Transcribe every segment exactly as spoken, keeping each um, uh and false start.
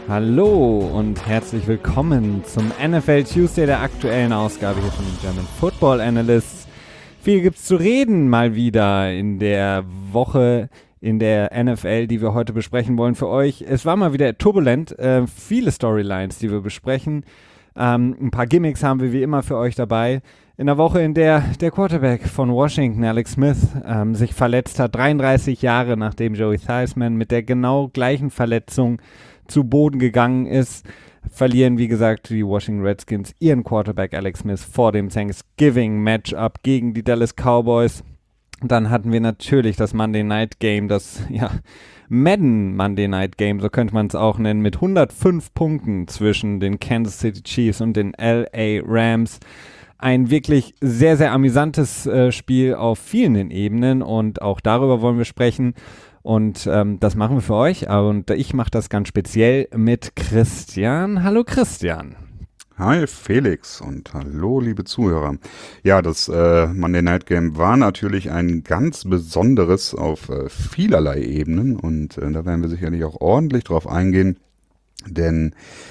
Hallo und herzlich willkommen zum N F L Tuesday, der aktuellen Ausgabe hier von den German Football Analysts. Viel gibt's zu reden mal wieder in der Woche in der N F L, die wir heute besprechen wollen für euch. Es war mal wieder turbulent, äh, viele Storylines, die wir besprechen. Ähm, ein paar Gimmicks haben wir wie immer für euch dabei. In der Woche, in der der Quarterback von Washington, Alex Smith, ähm, sich verletzt hat, dreiunddreißig Jahre nachdem Joey Theismann mit der genau gleichen Verletzung zu Boden gegangen ist, verlieren, wie gesagt, die Washington Redskins ihren Quarterback Alex Smith vor dem Thanksgiving-Matchup gegen die Dallas Cowboys. Dann hatten wir natürlich das Monday Night Game, das, ja, Madden Monday Night Game, so könnte man es auch nennen, mit hundertfünf Punkten zwischen den Kansas City Chiefs und den L A Rams. Ein wirklich sehr, sehr amüsantes äh, Spiel auf vielen Ebenen und auch darüber wollen wir sprechen. Und ähm, das machen wir für euch. Und ich mache das ganz speziell mit Christian. Hallo Christian. Hi Felix und hallo liebe Zuhörer. Ja, das äh, Monday Night Game war natürlich ein ganz besonderes auf äh, vielerlei Ebenen. Und äh, da werden wir sicherlich auch ordentlich drauf eingehen. Denn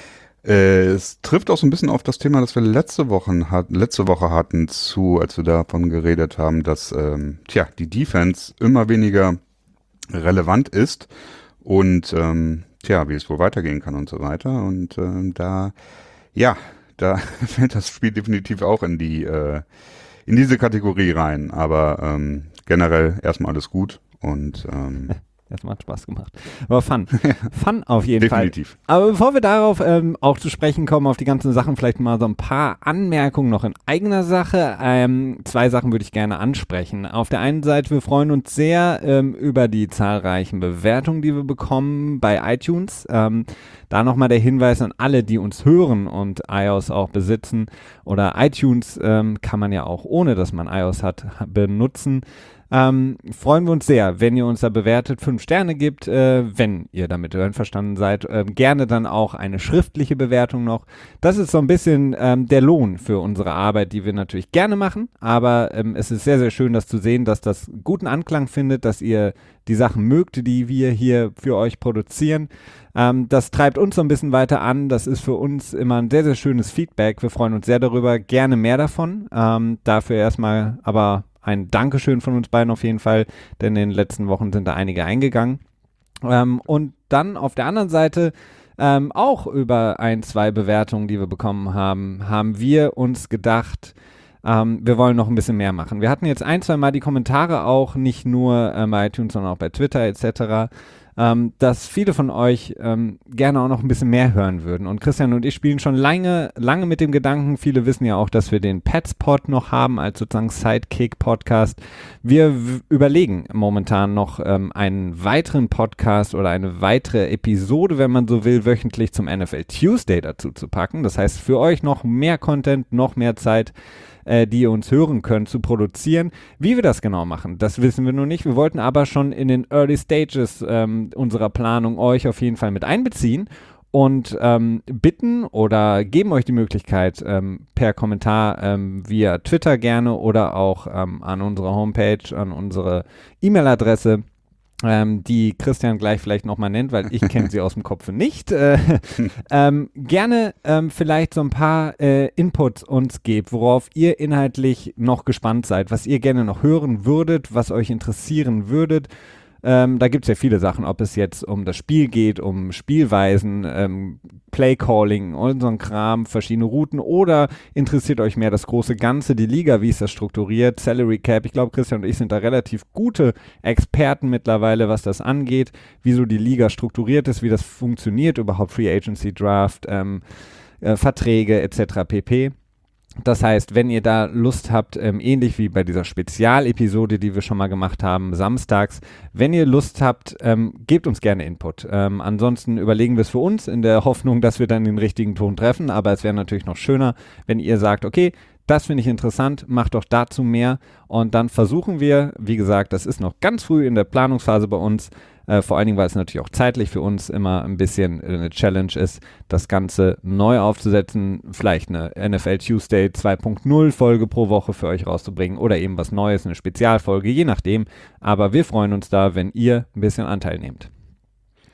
äh, es trifft auch so ein bisschen auf das Thema, das wir letzte Woche, hat, letzte Woche hatten, zu, als wir davon geredet haben, dass ähm, tja, die Defense immer weniger relevant ist und ähm, tja, wie es wohl weitergehen kann und so weiter. Und ähm, da, ja, da fällt das Spiel definitiv auch in die äh, in diese Kategorie rein. Aber ähm, generell erstmal alles gut und ähm, Erstmal hat Spaß gemacht. Aber Fun. Fun auf jeden definitiv. Fall. Aber bevor wir darauf ähm, auch zu sprechen kommen, auf die ganzen Sachen, vielleicht mal so ein paar Anmerkungen noch in eigener Sache. Ähm, zwei Sachen würde ich gerne ansprechen. Auf der einen Seite, wir freuen uns sehr ähm, über die zahlreichen Bewertungen, die wir bekommen bei iTunes. Ähm, da nochmal der Hinweis an alle, die uns hören und iOS auch besitzen. Oder iTunes ähm, kann man ja auch, ohne dass man iOS hat, benutzen. Ähm, freuen wir uns sehr, wenn ihr uns da bewertet, fünf Sterne gibt, äh, wenn ihr damit einverstanden seid. Ähm, gerne dann auch eine schriftliche Bewertung noch. Das ist so ein bisschen ähm, der Lohn für unsere Arbeit, die wir natürlich gerne machen. Aber ähm, es ist sehr, sehr schön, das zu sehen, dass das guten Anklang findet, dass ihr die Sachen mögt, die wir hier für euch produzieren. Ähm, das treibt uns so ein bisschen weiter an. Das ist für uns immer ein sehr, sehr schönes Feedback. Wir freuen uns sehr darüber. Gerne mehr davon. Ähm, dafür erstmal aber ein Dankeschön von uns beiden auf jeden Fall, denn in den letzten Wochen sind da einige eingegangen. Ähm, und dann auf der anderen Seite ähm, auch über ein, zwei Bewertungen, die wir bekommen haben, haben wir uns gedacht, ähm, wir wollen noch ein bisschen mehr machen. Wir hatten jetzt ein, zwei Mal die Kommentare auch, nicht nur ähm, bei iTunes, sondern auch bei Twitter et cetera, Ähm, dass viele von euch ähm, gerne auch noch ein bisschen mehr hören würden. Und Christian und ich spielen schon lange, lange mit dem Gedanken, viele wissen ja auch, dass wir den Petspod noch haben, als sozusagen Sidekick-Podcast. Wir w- überlegen momentan noch ähm, einen weiteren Podcast oder eine weitere Episode, wenn man so will, wöchentlich zum N F L Tuesday dazu zu packen. Das heißt, für euch noch mehr Content, noch mehr Zeit, äh, die ihr uns hören könnt, zu produzieren. Wie wir das genau machen, das wissen wir noch nicht. Wir wollten aber schon in den Early Stages ähm, unserer Planung euch auf jeden Fall mit einbeziehen und ähm, bitten oder geben euch die Möglichkeit, ähm, per Kommentar ähm, via Twitter gerne oder auch ähm, an unsere Homepage, an unsere E-Mail-Adresse, Ähm, die Christian gleich vielleicht nochmal nennt, weil ich kenne sie aus dem Kopf nicht, äh, ähm, gerne ähm, vielleicht so ein paar äh, Inputs uns gebt, worauf ihr inhaltlich noch gespannt seid, was ihr gerne noch hören würdet, was euch interessieren würdet. Ähm, da gibt es ja viele Sachen, ob es jetzt um das Spiel geht, um Spielweisen, ähm, Playcalling und so ein Kram, verschiedene Routen, oder interessiert euch mehr das große Ganze, die Liga, wie ist das strukturiert, Salary Cap. Ich glaube, Christian und ich sind da relativ gute Experten mittlerweile, was das angeht, wie so die Liga strukturiert ist, wie das funktioniert, überhaupt Free Agency Draft, ähm, äh, Verträge et cetera pp. Das heißt, wenn ihr da Lust habt, ähm, ähnlich wie bei dieser Spezialepisode, die wir schon mal gemacht haben, samstags, wenn ihr Lust habt, ähm, gebt uns gerne Input. Ähm, ansonsten überlegen wir es für uns in der Hoffnung, dass wir dann den richtigen Ton treffen, aber es wäre natürlich noch schöner, wenn ihr sagt, okay, das finde ich interessant, macht doch dazu mehr, und dann versuchen wir, wie gesagt, das ist noch ganz früh in der Planungsphase bei uns, Äh, vor allen Dingen, weil es natürlich auch zeitlich für uns immer ein bisschen eine Challenge ist, das Ganze neu aufzusetzen, vielleicht eine N F L Tuesday zwei Punkt null Folge pro Woche für euch rauszubringen oder eben was Neues, eine Spezialfolge, je nachdem. Aber wir freuen uns da, wenn ihr ein bisschen Anteil nehmt.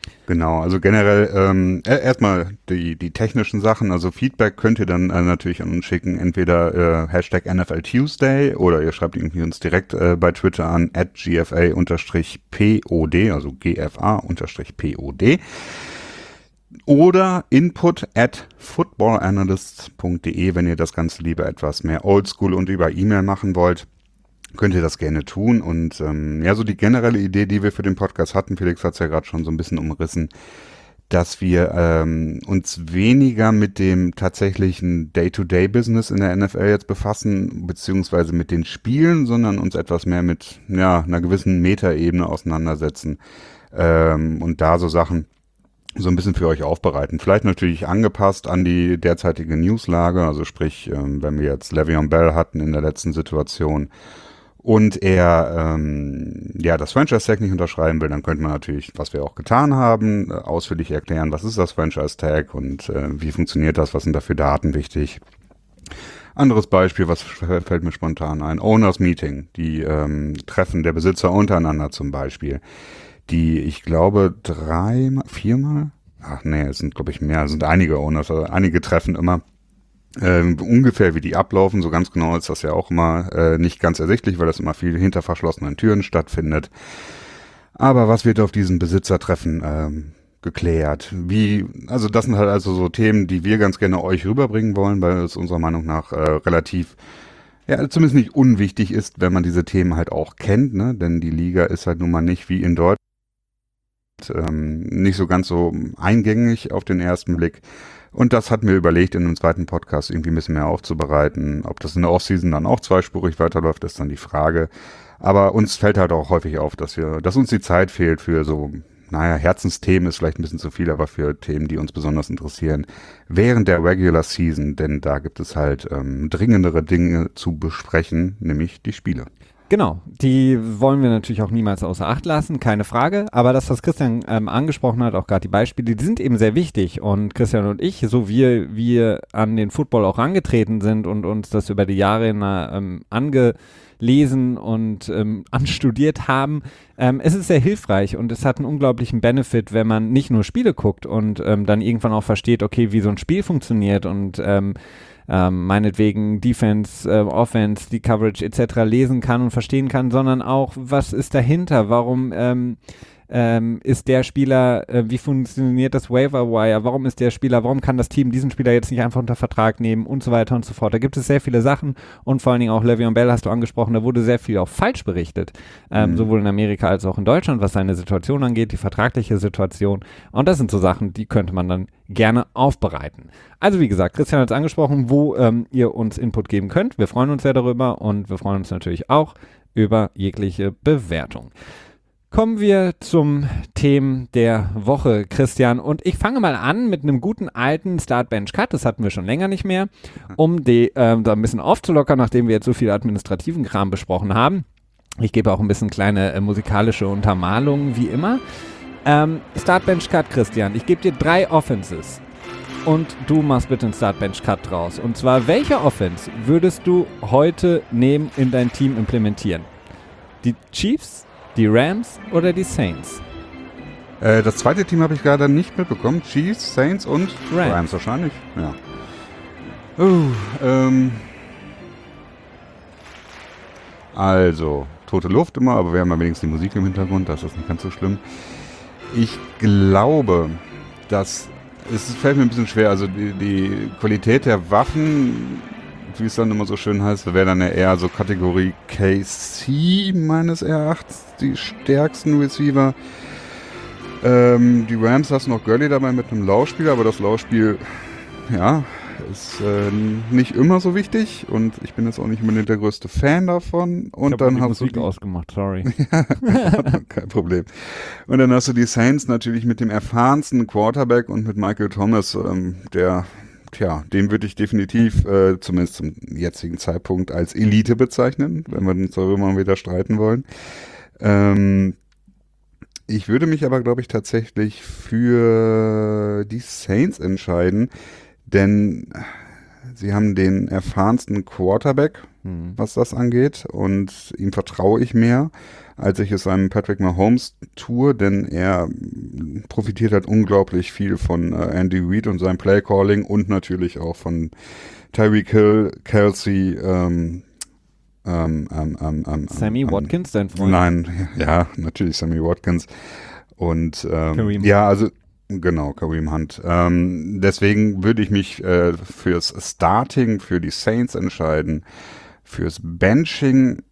Genau, also generell ähm, erstmal die, die technischen Sachen, also Feedback könnt ihr dann äh, natürlich an uns schicken, entweder äh, Hashtag N F L Tuesday oder ihr schreibt irgendwie uns direkt äh, bei Twitter an at G F A-P O D, also G F A-P O D oder input at footballanalysts punkt de, wenn ihr das Ganze lieber etwas mehr oldschool und über E-Mail machen wollt. Könnt ihr das gerne tun und ähm, ja, so die generelle Idee, die wir für den Podcast hatten, Felix hat es ja gerade schon so ein bisschen umrissen, dass wir ähm, uns weniger mit dem tatsächlichen Day-to-Day-Business in der N F L jetzt befassen, beziehungsweise mit den Spielen, sondern uns etwas mehr mit ja, einer gewissen Metaebene auseinandersetzen ähm, und da so Sachen so ein bisschen für euch aufbereiten. Vielleicht natürlich angepasst an die derzeitige Newslage, also sprich, ähm, wenn wir jetzt Le'Veon Bell hatten in der letzten Situation, und er ähm, ja das Franchise-Tag nicht unterschreiben will, dann könnte man natürlich, was wir auch getan haben, äh, ausführlich erklären, was ist das Franchise-Tag und äh, wie funktioniert das, was sind da für Daten wichtig. Anderes Beispiel, was fällt mir spontan ein, Owners Meeting, die ähm, Treffen der Besitzer untereinander zum Beispiel, die ich glaube dreimal, viermal, ach nee, es sind glaube ich mehr, es sind einige Owners, also einige Treffen immer, Ähm, ungefähr wie die ablaufen, so ganz genau ist das ja auch immer äh, nicht ganz ersichtlich, weil das immer viel hinter verschlossenen Türen stattfindet. Aber was wird auf diesen Besitzertreffen ähm, geklärt? Wie, also das sind halt also so Themen, die wir ganz gerne euch rüberbringen wollen, weil es unserer Meinung nach äh, relativ, ja, zumindest nicht unwichtig ist, wenn man diese Themen halt auch kennt, ne? Denn die Liga ist halt nun mal nicht wie in Deutschland ähm, nicht so ganz so eingängig auf den ersten Blick. Und das hat mir überlegt, in einem zweiten Podcast irgendwie ein bisschen mehr aufzubereiten. Ob das in der Offseason dann auch zweispurig weiterläuft, ist dann die Frage. Aber uns fällt halt auch häufig auf, dass wir, dass uns die Zeit fehlt für so, naja, Herzensthemen ist vielleicht ein bisschen zu viel, aber für Themen, die uns besonders interessieren, während der Regular Season, denn da gibt es halt ähm, dringendere Dinge zu besprechen, nämlich die Spiele. Genau, die wollen wir natürlich auch niemals außer Acht lassen, keine Frage. Aber das, was Christian ähm, angesprochen hat, auch gerade die Beispiele, die sind eben sehr wichtig. Und Christian und ich, so wie wir an den Football auch rangetreten sind und uns das über die Jahre ähm, angelesen und ähm, anstudiert haben, ähm, es ist sehr hilfreich und es hat einen unglaublichen Benefit, wenn man nicht nur Spiele guckt und ähm, dann irgendwann auch versteht, okay, wie so ein Spiel funktioniert und ähm, Ähm, meinetwegen Defense, äh, Offense, die Coverage et cetera lesen kann und verstehen kann, sondern auch, was ist dahinter, warum ähm, ähm, ist der Spieler, äh, wie funktioniert das Waiver Wire, warum ist der Spieler, warum kann das Team diesen Spieler jetzt nicht einfach unter Vertrag nehmen und so weiter und so fort. Da gibt es sehr viele Sachen und vor allen Dingen auch Le'Veon Bell hast du angesprochen, da wurde sehr viel auch falsch berichtet, ähm, mhm. sowohl in Amerika als auch in Deutschland, was seine Situation angeht, die vertragliche Situation, und das sind so Sachen, die könnte man dann gerne aufbereiten. Also wie gesagt, Christian hat es angesprochen, wo ähm, ihr uns Input geben könnt. Wir freuen uns sehr darüber und wir freuen uns natürlich auch über jegliche Bewertung. Kommen wir zum Thema der Woche, Christian. Und ich fange mal an mit einem guten alten Start-Bench-Cut. Das hatten wir schon länger nicht mehr, um die ähm, da ein bisschen aufzulockern, nachdem wir jetzt so viel administrativen Kram besprochen haben. Ich gebe auch ein bisschen kleine äh, musikalische Untermalungen, wie immer. Ähm, Start-Bench-Cut, Christian. Ich gebe dir drei Offenses. Und du machst bitte einen Start-Bench-Cut draus. Und zwar, welche Offense würdest du heute nehmen, in dein Team implementieren? Die Chiefs, die Rams oder die Saints? Äh, das zweite Team habe ich gerade nicht mitbekommen. Chiefs, Saints und Rams, Rams wahrscheinlich. Ja. Uh, ähm. Also, tote Luft immer, aber wir haben ja wenigstens die Musik im Hintergrund, das ist nicht ganz so schlimm. Ich glaube, dass es fällt mir ein bisschen schwer, also die, die Qualität der Waffen, wie es dann immer so schön heißt, wäre dann eher so Kategorie K C meines Erachtens, die stärksten Receiver. Ähm, die Rams hast noch Gurley dabei mit einem Laufspiel, aber das Laufspiel, ja, ist äh, nicht immer so wichtig und ich bin jetzt auch nicht unbedingt der größte Fan davon. Und ich dann die hast Musik du die ausgemacht, sorry. Ja, kein Problem. Und dann hast du die Saints natürlich mit dem erfahrensten Quarterback und mit Michael Thomas, ähm, der, tja, den würde ich definitiv, äh, zumindest zum jetzigen Zeitpunkt, als Elite bezeichnen, wenn wir uns darüber mal wieder streiten wollen. Ähm, ich würde mich aber, glaube ich, tatsächlich für die Saints entscheiden, denn sie haben den erfahrensten Quarterback hm. was das angeht. Und ihm vertraue ich mehr, als ich es einem Patrick Mahomes tue, denn er profitiert halt unglaublich viel von äh, Andy Reid und seinem Playcalling und natürlich auch von Tyreek Hill, Kelsey, ähm, ähm, ähm, ähm, ähm, Sammy ähm, Watkins, dein Freund? Nein, ja, natürlich Sammy Watkins. Und ähm, Kareem ja, also genau, Kareem Hunt. Ähm, deswegen würde ich mich äh, fürs Starting für die Saints entscheiden. Fürs Benching,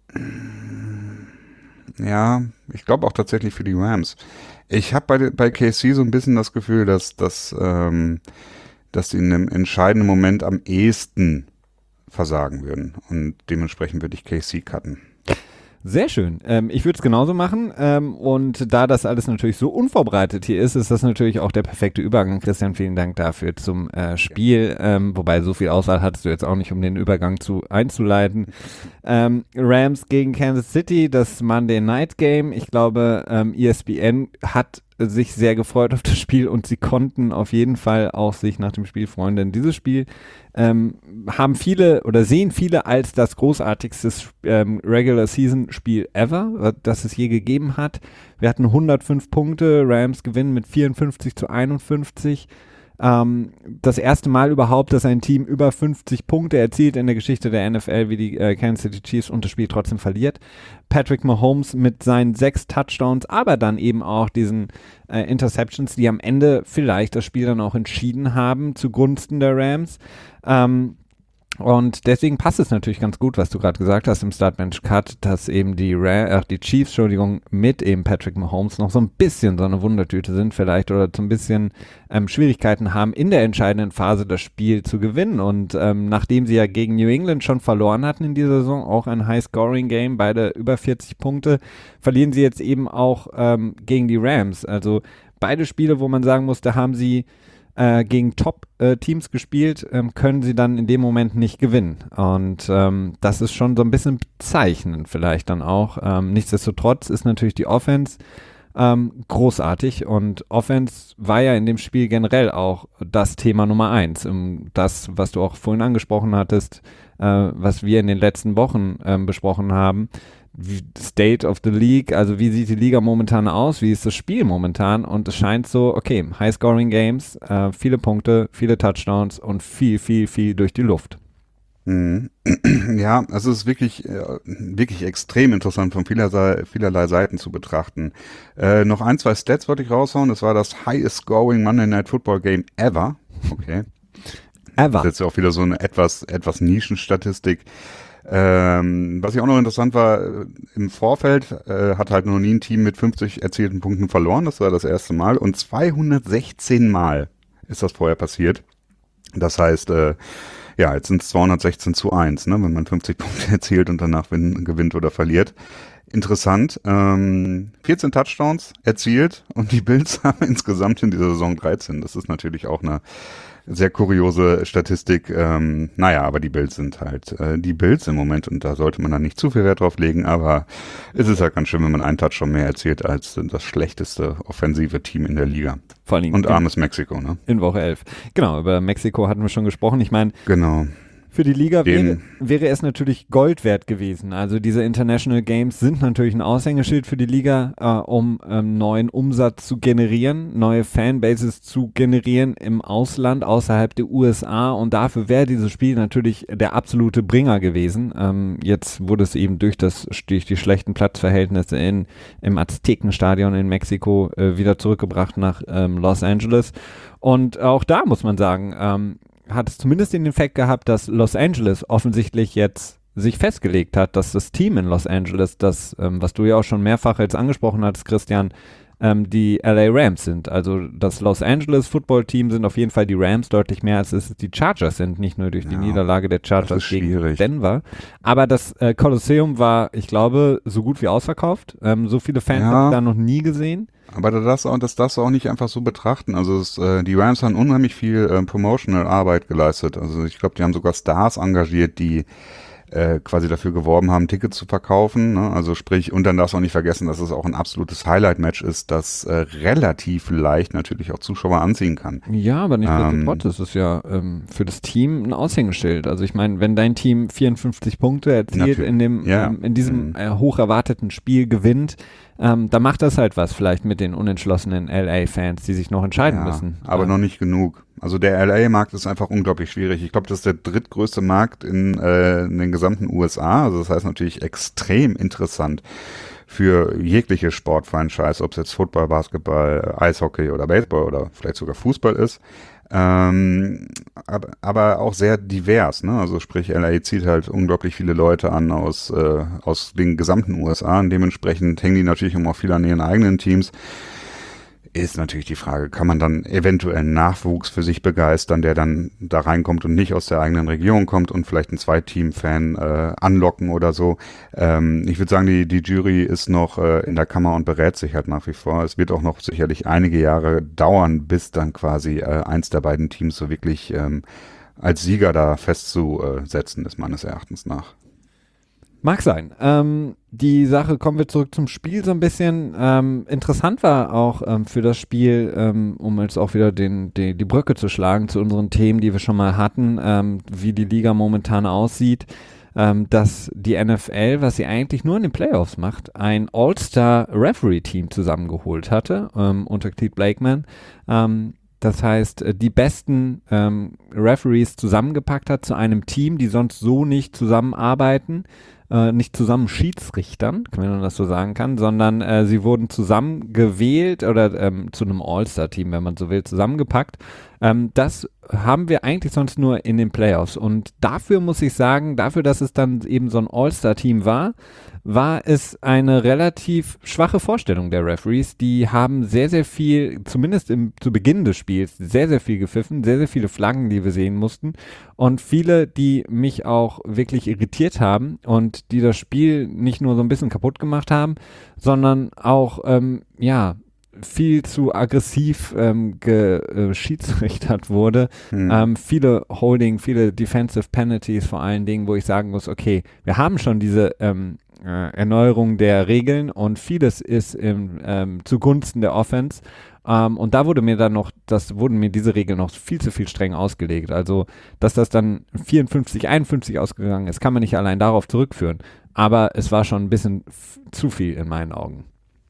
ja, ich glaube auch tatsächlich für die Rams. Ich habe bei, bei K C so ein bisschen das Gefühl, dass, dass, ähm, dass die in einem entscheidenden Moment am ehesten versagen würden. Und dementsprechend würde ich K C cutten. Sehr schön. Ähm, ich würde es genauso machen. Ähm, und da das alles natürlich so unvorbereitet hier ist, ist das natürlich auch der perfekte Übergang. Christian, vielen Dank dafür zum äh, Spiel. Ähm, wobei so viel Auswahl hattest du jetzt auch nicht, um den Übergang zu einzuleiten. Ähm, Rams gegen Kansas City, das Monday Night Game. Ich glaube, ähm, E S P N hat sich sehr gefreut auf das Spiel und sie konnten auf jeden Fall auch sich nach dem Spiel freuen, denn dieses Spiel ähm, haben viele oder sehen viele als das großartigste ähm, Regular-Season-Spiel ever, das es je gegeben hat. Wir hatten hundertfünf Punkte, Rams gewinnen mit vierundfünfzig zu einundfünfzig. Ähm, das erste Mal überhaupt, dass ein Team über fünfzig Punkte erzielt in der Geschichte der N F L wie die äh, Kansas City Chiefs und das Spiel trotzdem verliert. Patrick Mahomes mit seinen sechs Touchdowns, aber dann eben auch diesen äh, Interceptions, die am Ende vielleicht das Spiel dann auch entschieden haben zugunsten der Rams. Ähm, Und deswegen passt es natürlich ganz gut, was du gerade gesagt hast im Start-Bench-Cut, dass eben die, Ra- äh, die Chiefs, Entschuldigung, mit eben Patrick Mahomes noch so ein bisschen so eine Wundertüte sind vielleicht oder so ein bisschen ähm, Schwierigkeiten haben, in der entscheidenden Phase das Spiel zu gewinnen. Und ähm, nachdem sie ja gegen New England schon verloren hatten in dieser Saison, auch ein High-Scoring-Game, beide über vierzig Punkte, verlieren sie jetzt eben auch ähm, gegen die Rams. Also beide Spiele, wo man sagen muss, da haben sie Äh, gegen Top-Teams äh, gespielt, ähm, können sie dann in dem Moment nicht gewinnen. Und ähm, das ist schon so ein bisschen bezeichnend vielleicht dann auch. Ähm, nichtsdestotrotz ist natürlich die Offense ähm, großartig und Offense war ja in dem Spiel generell auch das Thema Nummer eins. Um das, was du auch vorhin angesprochen hattest, äh, was wir in den letzten Wochen ähm, besprochen haben. State of the League, also wie sieht die Liga momentan aus, wie ist das Spiel momentan und es scheint so, okay, High-Scoring-Games, äh, viele Punkte, viele Touchdowns und viel, viel, viel durch die Luft. Mhm. Ja, also es ist wirklich, äh, wirklich extrem interessant von vielerlei, vielerlei Seiten zu betrachten. Äh, noch ein, zwei Stats wollte ich raushauen, das war das Highest-Scoring Monday Night Football Game ever, okay. Ever. Das ist jetzt auch wieder so eine etwas, etwas Nischenstatistik. Ähm, was ich auch noch interessant war, äh, im Vorfeld äh, hat halt noch nie ein Team mit fünfzig erzielten Punkten verloren, das war das erste Mal und zweihundertsechzehn Mal ist das vorher passiert. Das heißt, äh, ja, jetzt sind es zweihundertsechzehn zu eins, ne, wenn man fünfzig Punkte erzielt und danach win- gewinnt oder verliert. Interessant, ähm, vierzehn Touchdowns erzielt und die Bills haben insgesamt in dieser Saison dreizehn. Das ist natürlich auch eine sehr kuriose Statistik. Ähm, naja, aber die Bills sind halt äh, die Bills im Moment und da sollte man dann nicht zu viel Wert drauf legen, aber es ist halt ganz schön, wenn man einen Touchdown mehr erzielt als das schlechteste offensive Team in der Liga. Vor allem und armes Mexiko, ne? In Woche elf. Genau, über Mexiko hatten wir schon gesprochen. Ich meine, genau. Für die Liga wäre, wäre es natürlich Gold wert gewesen. Also diese International Games sind natürlich ein Aushängeschild für die Liga, äh, um ähm, neuen Umsatz zu generieren, neue Fanbases zu generieren im Ausland, außerhalb der U S A und dafür wäre dieses Spiel natürlich der absolute Bringer gewesen. Ähm, jetzt wurde es eben durch, das, durch die schlechten Platzverhältnisse in, im Aztekenstadion in Mexiko äh, wieder zurückgebracht nach ähm, Los Angeles und auch da muss man sagen, ähm, hat es zumindest den Effekt gehabt, dass Los Angeles offensichtlich jetzt sich festgelegt hat, dass das Team in Los Angeles, das, ähm, was du ja auch schon mehrfach jetzt angesprochen hattest, Christian, ähm, die L A Rams sind. Also das Los Angeles Football Team sind auf jeden Fall die Rams deutlich mehr, als es die Chargers sind, nicht nur durch die ja, Niederlage der Chargers gegen Denver. Aber das äh, Kolosseum war, ich glaube, so gut wie ausverkauft. Ähm, so viele Fans ja. habe ich da noch nie gesehen. Aber das, das darfst du auch nicht einfach so betrachten. Also es, äh, die Rams haben unheimlich viel äh, Promotional-Arbeit geleistet. Also ich glaube, die haben sogar Stars engagiert, die äh, quasi dafür geworben haben, Tickets zu verkaufen. Ne? Also sprich, und dann darfst du auch nicht vergessen, dass es auch ein absolutes Highlight-Match ist, das äh, relativ leicht natürlich auch Zuschauer anziehen kann. Ja, aber nichtsdestotrotz Ähm, ist es ja ähm, für das Team ein Aushängeschild. Also ich meine, wenn dein Team vierundfünfzig Punkte erzielt Natürlich. in dem Ja. ähm, in diesem Mhm. äh, hoch erwarteten Spiel gewinnt, ähm, da macht das halt was vielleicht mit den unentschlossenen L A-Fans, die sich noch entscheiden Ja, müssen. aber ähm, noch nicht genug. Also der L A-Markt ist einfach unglaublich schwierig. Ich glaube, das ist der drittgrößte Markt in, äh, in den gesamten U S A. Also das heißt natürlich extrem interessant für jegliche Sportfranchise, ob es jetzt Football, Basketball, Eishockey oder Baseball oder vielleicht sogar Fußball ist. Ähm, aber, aber auch sehr divers, ne? Also sprich, L A zieht halt unglaublich viele Leute an aus, äh, aus den gesamten U S A und dementsprechend hängen die natürlich immer auch viel an ihren eigenen Teams. Ist natürlich die Frage, kann man dann eventuell einen Nachwuchs für sich begeistern, der dann da reinkommt und nicht aus der eigenen Region kommt und vielleicht einen Zweiteam-Fan äh, anlocken oder so. Ähm, ich würde sagen, die, die Jury ist noch äh, in der Kammer und berät sich halt nach wie vor. Es wird auch noch sicherlich einige Jahre dauern, bis dann quasi äh, eins der beiden Teams so wirklich ähm, als Sieger da festzusetzen ist, meines Erachtens nach. Mag sein. Ähm, die Sache, kommen wir zurück zum Spiel so ein bisschen. Ähm, interessant war auch ähm, für das Spiel, ähm, um jetzt auch wieder den, die, die Brücke zu schlagen zu unseren Themen, die wir schon mal hatten, ähm, wie die Liga momentan aussieht, ähm, dass die N F L, was sie eigentlich nur in den Playoffs macht, ein All-Star-Referee-Team zusammengeholt hatte, ähm, unter Clete Blakeman. Ähm, Das heißt, äh, die besten ähm, Referees zusammengepackt hat zu einem Team, die sonst so nicht zusammenarbeiten, äh, nicht zusammen Schiedsrichtern, wenn man das so sagen kann, sondern äh, sie wurden zusammengewählt oder ähm, zu einem All-Star-Team, wenn man so will, zusammengepackt. Ähm, das haben wir eigentlich sonst nur in den Playoffs. Und dafür muss ich sagen, dafür, dass es dann eben so ein All-Star-Team war, war es eine relativ schwache Vorstellung der Referees. Die haben sehr, sehr viel, zumindest im, zu Beginn des Spiels, sehr, sehr viel gepfiffen, sehr, sehr viele Flaggen, die wir sehen mussten. Und viele, die mich auch wirklich irritiert haben und die das Spiel nicht nur so ein bisschen kaputt gemacht haben, sondern auch, ähm, ja, viel zu aggressiv ähm, geschiedsrichtert wurde. Hm. Ähm, viele Holding, viele Defensive Penalties vor allen Dingen, wo ich sagen muss, okay, wir haben schon diese ähm, äh, Erneuerung der Regeln und vieles ist im, ähm, zugunsten der Offense. Ähm, und da wurde mir dann noch, das wurden mir diese Regeln noch viel zu viel streng ausgelegt. Also, dass das dann vierundfünfzig, einundfünfzig ausgegangen ist, kann man nicht allein darauf zurückführen. Aber es war schon ein bisschen f- zu viel in meinen Augen.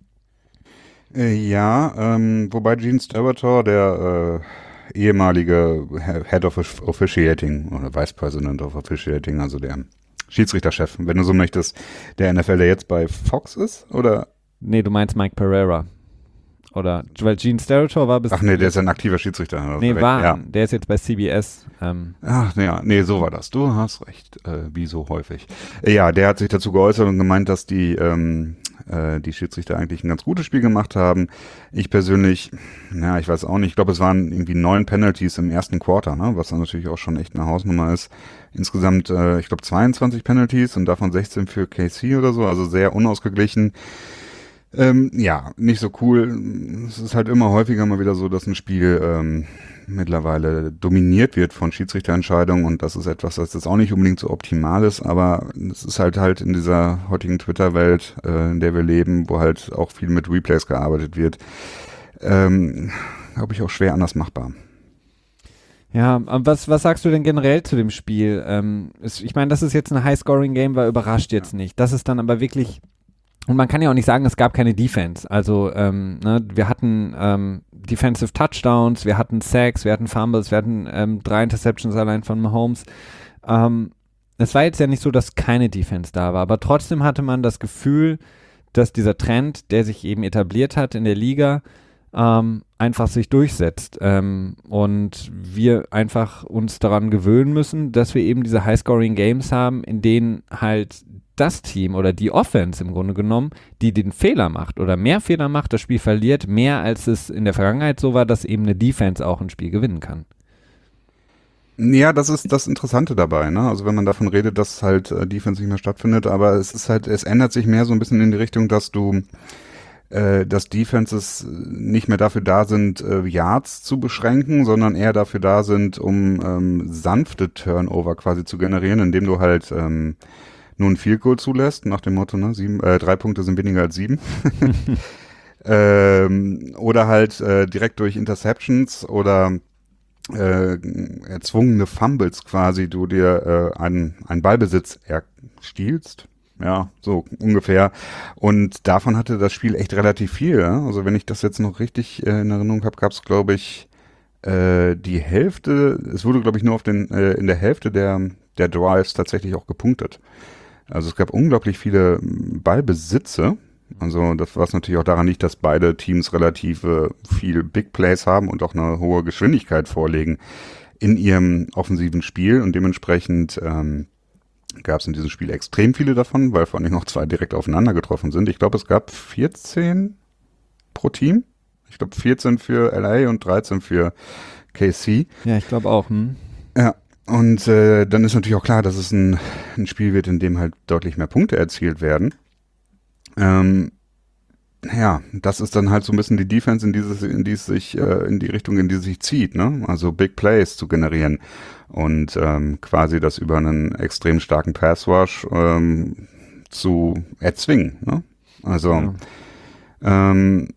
Äh, ja, ähm, wobei Gene Steratore, der äh, ehemalige Head of Officiating oder Vice President of Officiating, also der Schiedsrichterchef, wenn du so möchtest, der N F L, der jetzt bei Fox ist, oder? Nee, du meinst Mike Pereira. Oder, weil Gene Steratore war bis... Ach nee, der ist ein aktiver Schiedsrichter. hast Nee, recht, war, ja. der ist jetzt bei C B S. Ähm, Ach, ja, nee, so war das. Du hast recht, äh, wie so häufig. Äh, ja, der hat sich dazu geäußert und gemeint, dass die, ähm, äh, die Schiedsrichter eigentlich ein ganz gutes Spiel gemacht haben. Ich persönlich, ja, ich weiß auch nicht, ich glaube, es waren irgendwie neun Penalties im ersten Quarter, ne, was dann natürlich auch schon echt eine Hausnummer ist. Insgesamt, äh, ich glaube, zweiundzwanzig Penalties und davon sechzehn für K C oder so, also sehr unausgeglichen. Ähm, ja, nicht so cool. Es ist halt immer häufiger mal wieder so, dass ein Spiel ähm, mittlerweile dominiert wird von Schiedsrichterentscheidungen und das ist etwas, das jetzt auch nicht unbedingt so optimal ist, aber es ist halt halt in dieser heutigen Twitter-Welt, äh, in der wir leben, wo halt auch viel mit Replays gearbeitet wird, ähm, glaube ich auch schwer anders machbar. Ja, was, was sagst du denn generell zu dem Spiel? Ähm, es, ich meine, dass es jetzt ein High-Scoring-Game war, überrascht jetzt nicht. Das ist dann aber wirklich... Und man kann ja auch nicht sagen, es gab keine Defense. Also ähm, ne, wir hatten ähm, Defensive Touchdowns, wir hatten Sacks, wir hatten Fumbles, wir hatten ähm, drei Interceptions allein von Mahomes. Ähm, es war jetzt ja nicht so, dass keine Defense da war, aber trotzdem hatte man das Gefühl, dass dieser Trend, der sich eben etabliert hat in der Liga, ähm, einfach sich durchsetzt. Ähm, und wir einfach uns daran gewöhnen müssen, dass wir eben diese High-Scoring-Games haben, in denen halt das Team oder die Offense im Grunde genommen, die den Fehler macht oder mehr Fehler macht, das Spiel verliert, mehr als es in der Vergangenheit so war, dass eben eine Defense auch ein Spiel gewinnen kann. Ja, das ist das Interessante dabei, ne? Also wenn man davon redet, dass halt äh, Defense nicht mehr stattfindet, aber es ist halt, es ändert sich mehr so ein bisschen in die Richtung, dass du äh, dass Defenses nicht mehr dafür da sind, äh, Yards zu beschränken, sondern eher dafür da sind, um ähm, sanfte Turnover quasi zu generieren, indem du halt ähm, nur ein Field Goal zulässt, nach dem Motto, ne, sieben, äh, drei Punkte sind weniger als sieben. ähm, oder halt äh, direkt durch Interceptions oder äh, erzwungene Fumbles quasi du dir äh, einen, einen Ballbesitz erstiehlst. Ja, so ungefähr. Und davon hatte das Spiel echt relativ viel. Ja? Also wenn ich das jetzt noch richtig äh, in Erinnerung habe, gab es, glaube ich, äh, die Hälfte, es wurde, glaube ich, nur auf den, äh, in der Hälfte der, der Drives tatsächlich auch gepunktet. Also es gab unglaublich viele Ballbesitze. Also das, was natürlich auch daran liegt, dass beide Teams relativ äh, viel Big Plays haben und auch eine hohe Geschwindigkeit vorlegen in ihrem offensiven Spiel. Und dementsprechend ähm, gab es in diesem Spiel extrem viele davon, weil vor allem noch zwei direkt aufeinander getroffen sind. Ich glaube, es gab vierzehn pro Team. Ich glaube, vierzehn für L A und dreizehn für K C. Ja, ich glaube auch. Hm. Ja, und äh, dann ist natürlich auch klar, dass es ein, ein Spiel wird, in dem halt deutlich mehr Punkte erzielt werden. Ähm, ja, das ist dann halt so ein bisschen die Defense, in die, in die es sich, äh, in die Richtung, in die es sich zieht, ne? Also Big Plays zu generieren und ähm, quasi das über einen extrem starken Pass Rush ähm, zu erzwingen, ne? Also, ja. ähm,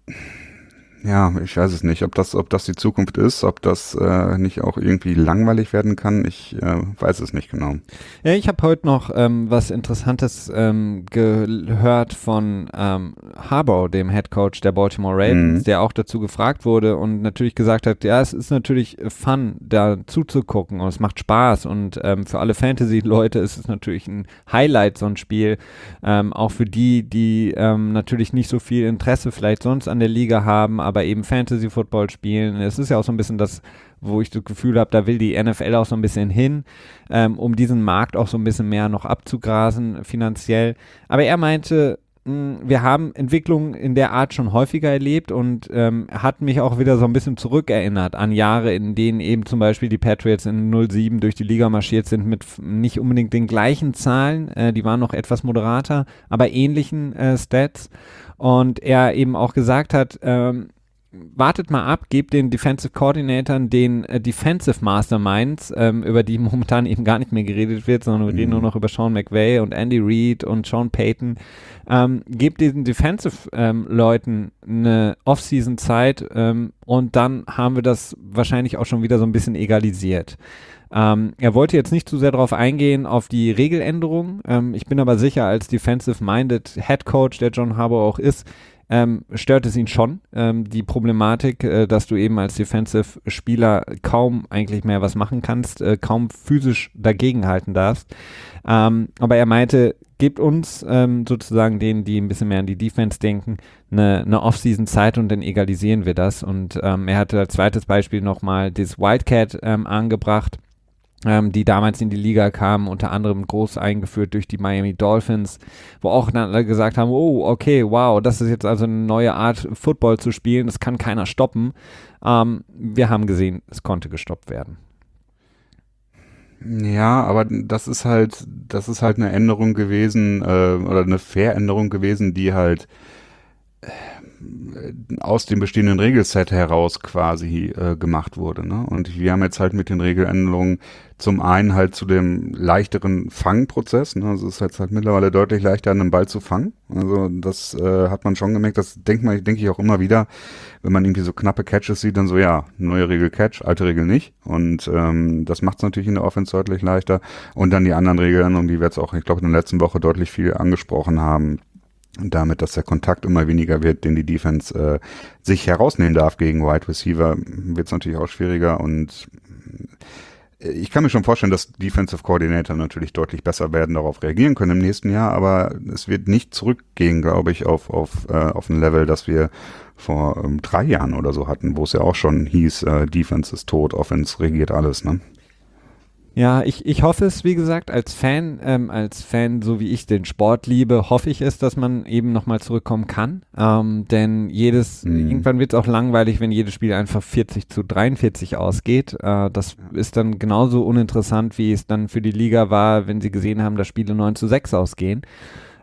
ja, ich weiß es nicht, ob das, ob das die Zukunft ist, ob das äh, nicht auch irgendwie langweilig werden kann. Ich äh, weiß es nicht genau. Ja, ich habe heute noch ähm, was Interessantes ähm, gehört von ähm, Harbaugh, dem Head Coach der Baltimore Ravens, mhm. der auch dazu gefragt wurde und natürlich gesagt hat, ja, es ist natürlich fun, da zuzugucken und es macht Spaß und ähm, für alle Fantasy-Leute ist es natürlich ein Highlight, so ein Spiel. Ähm, auch für die, die ähm, natürlich nicht so viel Interesse vielleicht sonst an der Liga haben, aber eben Fantasy-Football spielen. Es ist ja auch so ein bisschen das, wo ich das Gefühl habe, da will die N F L auch so ein bisschen hin, ähm, um diesen Markt auch so ein bisschen mehr noch abzugrasen finanziell. Aber er meinte, mh, wir haben Entwicklungen in der Art schon häufiger erlebt und ähm, hat mich auch wieder so ein bisschen zurückerinnert an Jahre, in denen eben zum Beispiel die Patriots in null sieben durch die Liga marschiert sind mit nicht unbedingt den gleichen Zahlen, äh, die waren noch etwas moderater, aber ähnlichen äh, Stats. Und er eben auch gesagt hat, ähm, wartet mal ab, gebt den Defensive Coordinatoren, den äh, Defensive Masterminds, ähm, über die momentan eben gar nicht mehr geredet wird, sondern wir mhm. reden nur noch über Sean McVay und Andy Reid und Sean Payton. Ähm, gebt diesen Defensive-Leuten ähm, eine Off-Season-Zeit ähm, und dann haben wir das wahrscheinlich auch schon wieder so ein bisschen egalisiert. Ähm, er wollte jetzt nicht zu sehr darauf eingehen, auf die Regeländerung. Ähm, ich bin aber sicher, als Defensive-Minded Head Coach, der John Harbaugh auch ist, ähm, stört es ihn schon, ähm, die Problematik, äh, dass du eben als Defensive-Spieler kaum eigentlich mehr was machen kannst, äh, kaum physisch dagegenhalten darfst. Ähm, aber er meinte, gebt uns ähm, sozusagen denen, die ein bisschen mehr an die Defense denken, eine, eine Off-Season-Zeit und dann egalisieren wir das. Und ähm, er hatte als zweites Beispiel nochmal das Wildcat ähm, angebracht, Ähm, die damals in die Liga kamen, unter anderem groß eingeführt durch die Miami Dolphins, wo auch dann alle gesagt haben, oh, okay, wow, das ist jetzt also eine neue Art, Football zu spielen, das kann keiner stoppen. Ähm, wir haben gesehen, es konnte gestoppt werden. Ja, aber das ist halt, das ist halt eine Änderung gewesen, äh, oder eine Veränderung gewesen, die halt aus dem bestehenden Regelset heraus quasi äh, gemacht wurde, ne? Und wir haben jetzt halt mit den Regeländerungen zum einen halt zu dem leichteren Fangprozess, ne? Also es ist jetzt halt mittlerweile deutlich leichter, einen Ball zu fangen. Also das äh, hat man schon gemerkt, das denkt man, denke ich auch immer wieder, wenn man irgendwie so knappe Catches sieht, dann so, ja, neue Regel Catch, alte Regel nicht. Und ähm, das macht es natürlich in der Offense deutlich leichter. Und dann die anderen Regeländerungen, die wir jetzt auch, ich glaube, in der letzten Woche deutlich viel angesprochen haben, und damit, dass der Kontakt immer weniger wird, den die Defense äh, sich herausnehmen darf gegen Wide Receiver, wird es natürlich auch schwieriger. Und ich kann mir schon vorstellen, dass Defensive Coordinator natürlich deutlich besser werden, darauf reagieren können im nächsten Jahr. Aber es wird nicht zurückgehen, glaube ich, auf, auf, äh, auf ein Level, das wir vor ähm, drei Jahren oder so hatten, wo es ja auch schon hieß, äh, Defense ist tot, Offense regiert alles, ne? Ja, ich, ich hoffe es, wie gesagt, als Fan, ähm, als Fan, so wie ich den Sport liebe, hoffe ich es, dass man eben nochmal zurückkommen kann. Ähm, denn jedes, mhm. irgendwann wird es auch langweilig, wenn jedes Spiel einfach vierzig zu dreiundvierzig ausgeht. Äh, das ja. ist dann genauso uninteressant, wie es dann für die Liga war, wenn sie gesehen haben, dass Spiele neun zu sechs ausgehen.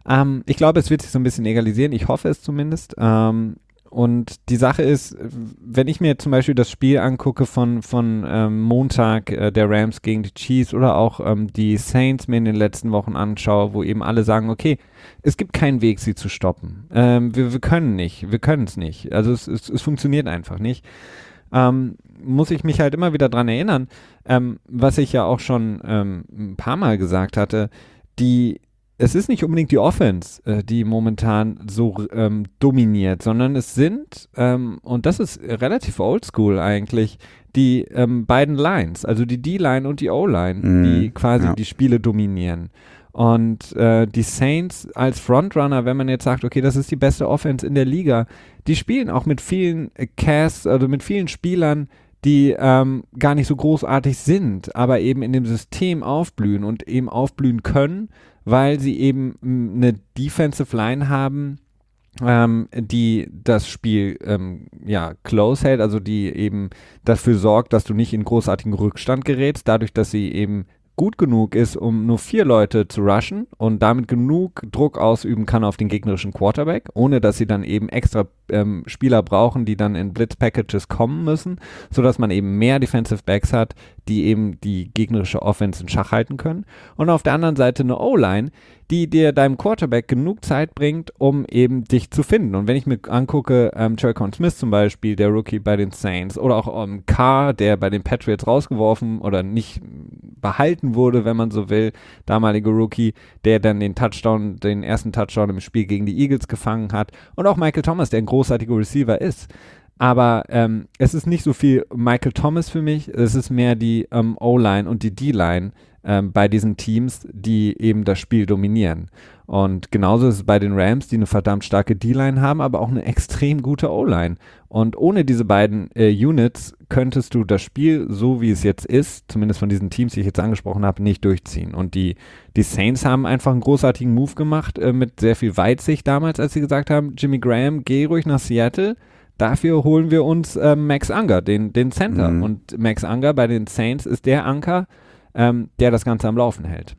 Ähm, ich glaube, es wird sich so ein bisschen egalisieren. Ich hoffe es zumindest. Ähm, und die Sache ist, wenn ich mir zum Beispiel das Spiel angucke von, von ähm, Montag äh, der Rams gegen die Chiefs oder auch ähm, die Saints mir in den letzten Wochen anschaue, wo eben alle sagen, okay, es gibt keinen Weg, sie zu stoppen. Ähm, wir, wir können nicht, wir können es nicht. Also es, es, es funktioniert einfach nicht. Ähm, muss ich mich halt immer wieder dran erinnern, ähm, was ich ja auch schon ähm, ein paar Mal gesagt hatte, die es ist nicht unbedingt die Offense, äh, die momentan so ähm, dominiert, sondern es sind, ähm, und das ist relativ oldschool eigentlich, die ähm, beiden Lines, also die D-Line und die O-Line, Mhm, die quasi ja. die Spiele dominieren. Und äh, die Saints als Frontrunner, wenn man jetzt sagt, okay, das ist die beste Offense in der Liga, die spielen auch mit vielen äh, Casts, also mit vielen Spielern, die ähm, gar nicht so großartig sind, aber eben in dem System aufblühen und eben aufblühen können, weil sie eben mh, eine Defensive Line haben, ähm, die das Spiel ähm, ja, close hält, also die eben dafür sorgt, dass du nicht in großartigen Rückstand gerätst, dadurch, dass sie eben gut genug ist, um nur vier Leute zu rushen und damit genug Druck ausüben kann auf den gegnerischen Quarterback, ohne dass sie dann eben extra ähm, Spieler brauchen, die dann in Blitz-Packages kommen müssen, sodass man eben mehr Defensive Backs hat, die eben die gegnerische Offense in Schach halten können. Und auf der anderen Seite eine O-Line, die dir deinem Quarterback genug Zeit bringt, um eben dich zu finden. Und wenn ich mir angucke, ähm, Tre'Quan Smith zum Beispiel, der Rookie bei den Saints, oder auch ähm, Carr, der bei den Patriots rausgeworfen oder nicht behalten wurde, wenn man so will, damalige Rookie, der dann den Touchdown, den ersten Touchdown im Spiel gegen die Eagles gefangen hat. Und auch Michael Thomas, der ein großartiger Receiver ist. Aber ähm, es ist nicht so viel Michael Thomas für mich, es ist mehr die ähm, O-Line und die D-Line ähm, bei diesen Teams, die eben das Spiel dominieren. Und genauso ist es bei den Rams, die eine verdammt starke D-Line haben, aber auch eine extrem gute O-Line. Und ohne diese beiden äh, Units könntest du das Spiel, so wie es jetzt ist, zumindest von diesen Teams, die ich jetzt angesprochen habe, nicht durchziehen. Und die, die Saints haben einfach einen großartigen Move gemacht, äh, mit sehr viel Weitsicht damals, als sie gesagt haben, Jimmy Graham, geh ruhig nach Seattle. Dafür holen wir uns äh, Max Unger, den, den Center. Mhm. Und Max Unger bei den Saints ist der Anker, ähm, der das Ganze am Laufen hält.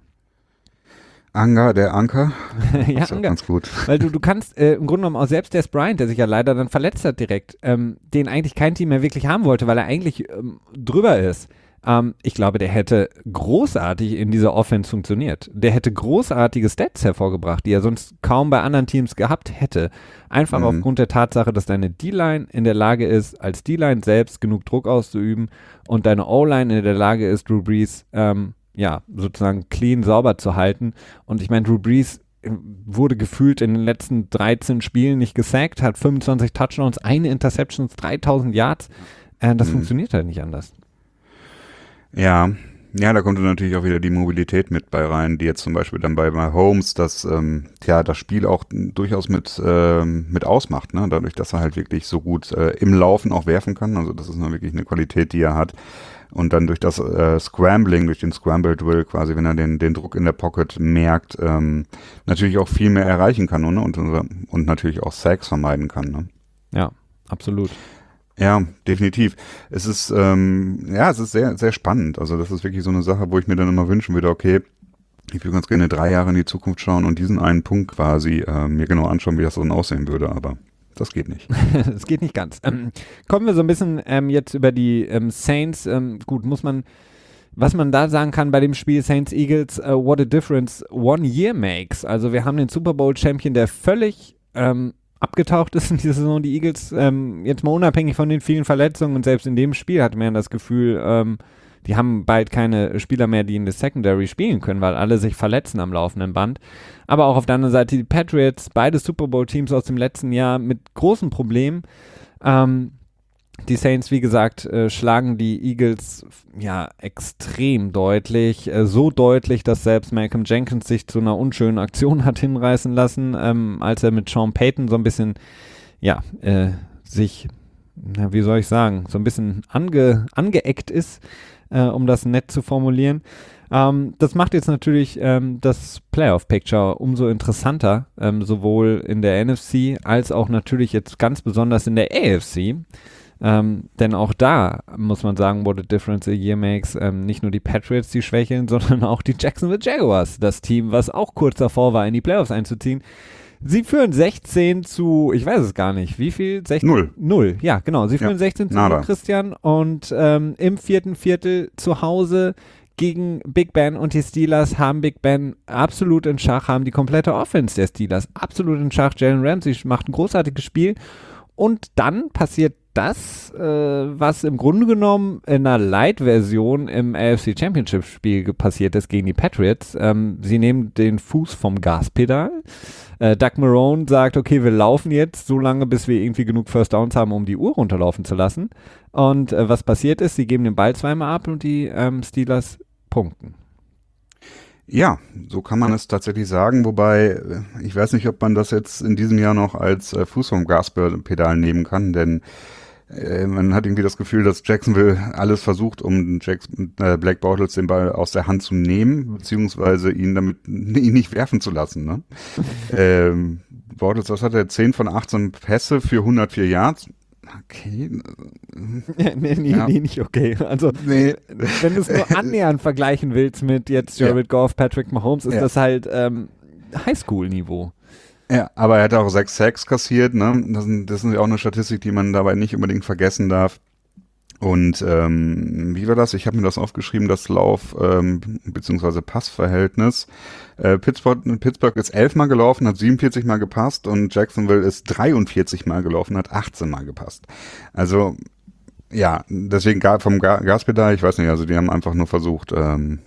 Anker, der Anker. Ja, ist auch Unger. ganz gut. Weil du, du kannst äh, im Grunde genommen auch selbst Des Bryant, der sich ja leider dann verletzt hat direkt, ähm, den eigentlich kein Team mehr wirklich haben wollte, weil er eigentlich ähm, drüber ist. Ähm, ich glaube, der hätte großartig in dieser Offense funktioniert. Der hätte großartige Stats hervorgebracht, die er sonst kaum bei anderen Teams gehabt hätte. Einfach Mhm. aufgrund der Tatsache, dass deine D-Line in der Lage ist, als D-Line selbst genug Druck auszuüben und deine O-Line in der Lage ist, Drew Brees ähm, ja, sozusagen clean, sauber zu halten. Und ich meine, Drew Brees wurde gefühlt in den letzten dreizehn Spielen nicht gesackt, hat fünfundzwanzig Touchdowns, eine Interception, dreitausend Yards. Äh, das Mhm. funktioniert halt nicht anders. Ja, ja, da kommt dann natürlich auch wieder die Mobilität mit bei rein, die jetzt zum Beispiel dann bei Mahomes das, ähm, ja, das Spiel auch durchaus mit, ähm, mit ausmacht, ne? Dadurch, dass er halt wirklich so gut äh, im Laufen auch werfen kann. Also das ist noch wirklich eine Qualität, die er hat. Und dann durch das äh, Scrambling, durch den Scramble Drill quasi, wenn er den, den Druck in der Pocket merkt, ähm, natürlich auch viel mehr erreichen kann, ne? Und, und natürlich auch Sacks vermeiden kann, ne? Ja, absolut. Ja, definitiv. Es ist, ähm, ja, es ist sehr, sehr spannend. Also das ist wirklich so eine Sache, wo ich mir dann immer wünschen würde, okay, ich würde ganz gerne drei Jahre in die Zukunft schauen und diesen einen Punkt quasi äh, mir genau anschauen, wie das dann aussehen würde, aber das geht nicht. Das geht nicht ganz. Ähm, kommen wir so ein bisschen ähm, jetzt über die ähm, Saints. Ähm, gut, muss man, was man da sagen kann bei dem Spiel Saints-Eagles, uh, what a difference one year makes. Also wir haben den Super Bowl-Champion, der völlig ähm, abgetaucht ist in dieser Saison, die Eagles, ähm, jetzt mal unabhängig von den vielen Verletzungen und selbst in dem Spiel hatte man das Gefühl, ähm, die haben bald keine Spieler mehr, die in der Secondary spielen können, weil alle sich verletzen am laufenden Band. Aber auch auf der anderen Seite die Patriots, beide Super Bowl-Teams aus dem letzten Jahr mit großen Problemen. Ähm, die Saints, wie gesagt, äh, schlagen die Eagles ja extrem deutlich. Äh, so deutlich, dass selbst Malcolm Jenkins sich zu einer unschönen Aktion hat hinreißen lassen, ähm, als er mit Sean Payton so ein bisschen, ja, äh, sich, na, wie soll ich sagen, so ein bisschen ange, angeeckt ist, äh, um das nett zu formulieren. Ähm, das macht jetzt natürlich ähm, das Playoff-Picture umso interessanter, ähm, sowohl in der N F C als auch natürlich jetzt ganz besonders in der A F C. Ähm, denn auch da muss man sagen, what a difference a year makes. Ähm, nicht nur die Patriots, die schwächeln, sondern auch die Jacksonville Jaguars, das Team, was auch kurz davor war, in die Playoffs einzuziehen. Sie führen sechzehn zu, ich weiß es gar nicht, wie viel? sechzehn? Null. Null, ja, genau. Sie führen ja, sechzehn zu null, Christian. Und ähm, im vierten Viertel zu Hause gegen Big Ben und die Steelers haben Big Ben absolut in Schach, haben die komplette Offense der Steelers absolut in Schach. Jalen Ramsey macht ein großartiges Spiel. Und dann passiert das, äh, was im Grunde genommen in einer Light-Version im A F C Championship-Spiel passiert ist gegen die Patriots. Ähm, sie nehmen den Fuß vom Gaspedal. Äh, Doug Marrone sagt, okay, wir laufen jetzt so lange, bis wir irgendwie genug First Downs haben, um die Uhr runterlaufen zu lassen. Und äh, was passiert ist, sie geben den Ball zweimal ab und die ähm, Steelers punkten. Ja, so kann man es tatsächlich sagen, wobei ich weiß nicht, ob man das jetzt in diesem Jahr noch als äh, Fuß vom Gaspedal nehmen kann, denn äh, man hat irgendwie das Gefühl, dass Jacksonville alles versucht, um Jackson, äh, Blake Bortles den Ball aus der Hand zu nehmen, beziehungsweise ihn damit ihn nicht werfen zu lassen. Ne? ähm, Bortles, was hat er? zehn von achtzehn Pässe für hundertvier Yards. Okay. Ja, nee, nee, ja. nee, nicht okay. Also, nee. Wenn du es nur annähernd vergleichen willst mit jetzt Jared ja. Goff, Patrick Mahomes, ist ja. das halt ähm, Highschool-Niveau. Ja, aber er hat auch sechs Sacks kassiert, ne? Das, das ist auch eine Statistik, die man dabei nicht unbedingt vergessen darf. Und ähm, wie war das? Ich habe mir das aufgeschrieben, das Lauf- ähm, bzw. Passverhältnis. Äh, Pittsburgh, Pittsburgh ist elfmal gelaufen, hat siebenundvierzig Mal gepasst und Jacksonville ist dreiundvierzig Mal gelaufen, hat achtzehn Mal gepasst. Also ja, deswegen vom Ga- Gaspedal, ich weiß nicht, also die haben einfach nur versucht, ähm,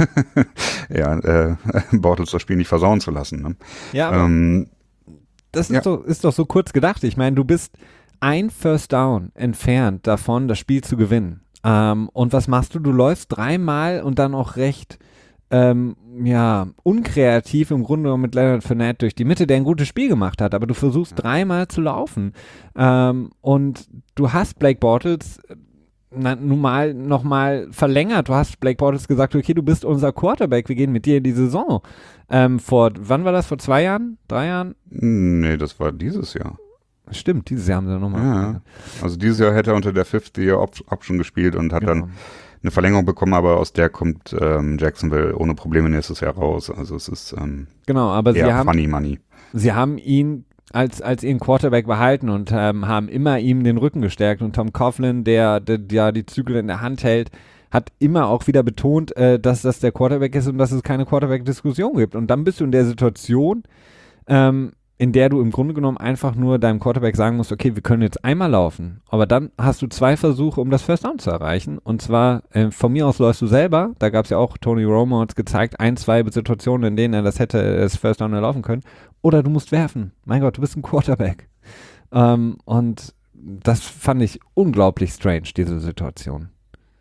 ja, äh, Bortles das Spiel nicht versauen zu lassen. Ne? Ja, aber ähm, das ist, ja. doch, ist doch so kurz gedacht. Ich meine, du bist ein First Down entfernt davon, das Spiel zu gewinnen. Ähm, und was machst du? Du läufst dreimal und dann auch recht ähm, ja, unkreativ im Grunde genommen mit Leonard Fournette durch die Mitte, der ein gutes Spiel gemacht hat, aber du versuchst ja. dreimal zu laufen. Ähm, und du hast Blake Bortles na, nun mal nochmal verlängert. Du hast Blake Bortles gesagt, okay, du bist unser Quarterback, wir gehen mit dir in die Saison. Ähm, vor, wann war das? Vor zwei Jahren? Drei Jahren? Nee, das war dieses Jahr. Stimmt, dieses Jahr haben sie nochmal. Ja, also dieses Jahr hätte er unter der Fifth-Year-Option gespielt und hat genau. dann eine Verlängerung bekommen, aber aus der kommt ähm, Jacksonville ohne Probleme nächstes Jahr raus. Also es ist ähm, genau, aber eher sie haben, funny money. Sie haben ihn als, als ihren Quarterback behalten und ähm, haben immer ihm den Rücken gestärkt. Und Tom Coughlin, der, der, der die Zügel in der Hand hält, hat immer auch wieder betont, äh, dass das der Quarterback ist und dass es keine Quarterback-Diskussion gibt. Und dann bist du in der Situation, ähm, in der du im Grunde genommen einfach nur deinem Quarterback sagen musst, okay, wir können jetzt einmal laufen, aber dann hast du zwei Versuche, um das First Down zu erreichen. Und zwar, äh, von mir aus läufst du selber, da gab es ja auch, Tony Romo hat es gezeigt, ein, zwei Situationen, in denen er das hätte, das First Down erlaufen können. Oder du musst werfen. Mein Gott, du bist ein Quarterback. Ähm, und das fand ich unglaublich strange, diese Situation.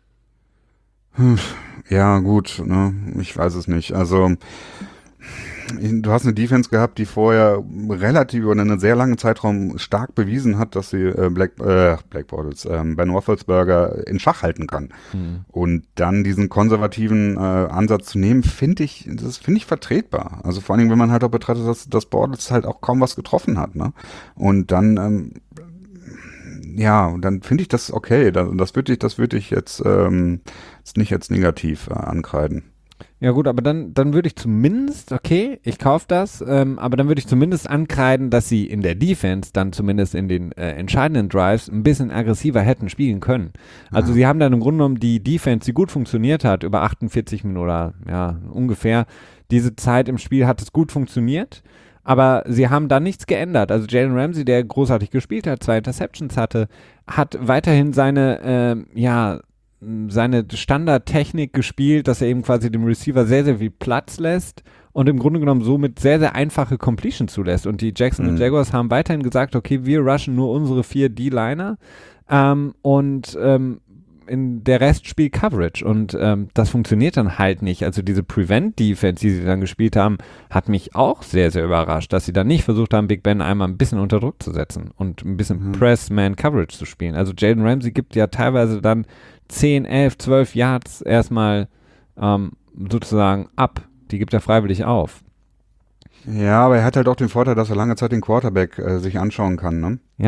Ja, gut, ne? Ich weiß es nicht. Also du hast eine Defense gehabt, die vorher relativ über einen sehr langen Zeitraum stark bewiesen hat, dass sie äh, Black, äh, Black Bortles, äh, Ben Roethlisberger in Schach halten kann. Mhm. Und dann diesen konservativen äh, Ansatz zu nehmen, finde ich, das finde ich vertretbar. Also vor allen Dingen, wenn man halt auch betrachtet, dass, dass Bortles halt auch kaum was getroffen hat. Ne? Und dann, ähm, ja, dann finde ich das okay. Das, das würde ich, das würde ich jetzt, ähm, jetzt nicht jetzt negativ äh, ankreiden. Ja gut, aber dann, dann würde ich zumindest, okay, ich kaufe das, ähm, aber dann würde ich zumindest ankreiden, dass sie in der Defense dann zumindest in den äh, entscheidenden Drives ein bisschen aggressiver hätten spielen können. Also ja. sie haben dann im Grunde genommen die Defense, die gut funktioniert hat, über achtundvierzig Minuten oder ja, ungefähr diese Zeit im Spiel hat es gut funktioniert, aber sie haben dann nichts geändert. Also Jalen Ramsey, der großartig gespielt hat, zwei Interceptions hatte, hat weiterhin seine, äh, ja, seine Standardtechnik gespielt, dass er eben quasi dem Receiver sehr, sehr viel Platz lässt und im Grunde genommen somit sehr, sehr einfache Completion zulässt. Und die Jacksonville mhm. Jaguars haben weiterhin gesagt, okay, wir rushen nur unsere vier D-Liner ähm, und ähm, in der Rest spielt Coverage und ähm, das funktioniert dann halt nicht. Also diese Prevent-Defense, die sie dann gespielt haben, hat mich auch sehr, sehr überrascht, dass sie dann nicht versucht haben, Big Ben einmal ein bisschen unter Druck zu setzen und ein bisschen mhm. Press-Man-Coverage zu spielen. Also Jalen Ramsey gibt ja teilweise dann zehn, elf, zwölf Yards erstmal ähm, sozusagen ab. Die gibt er freiwillig auf. Ja, aber er hat halt auch den Vorteil, dass er lange Zeit den Quarterback äh, sich anschauen kann, ne? Ja,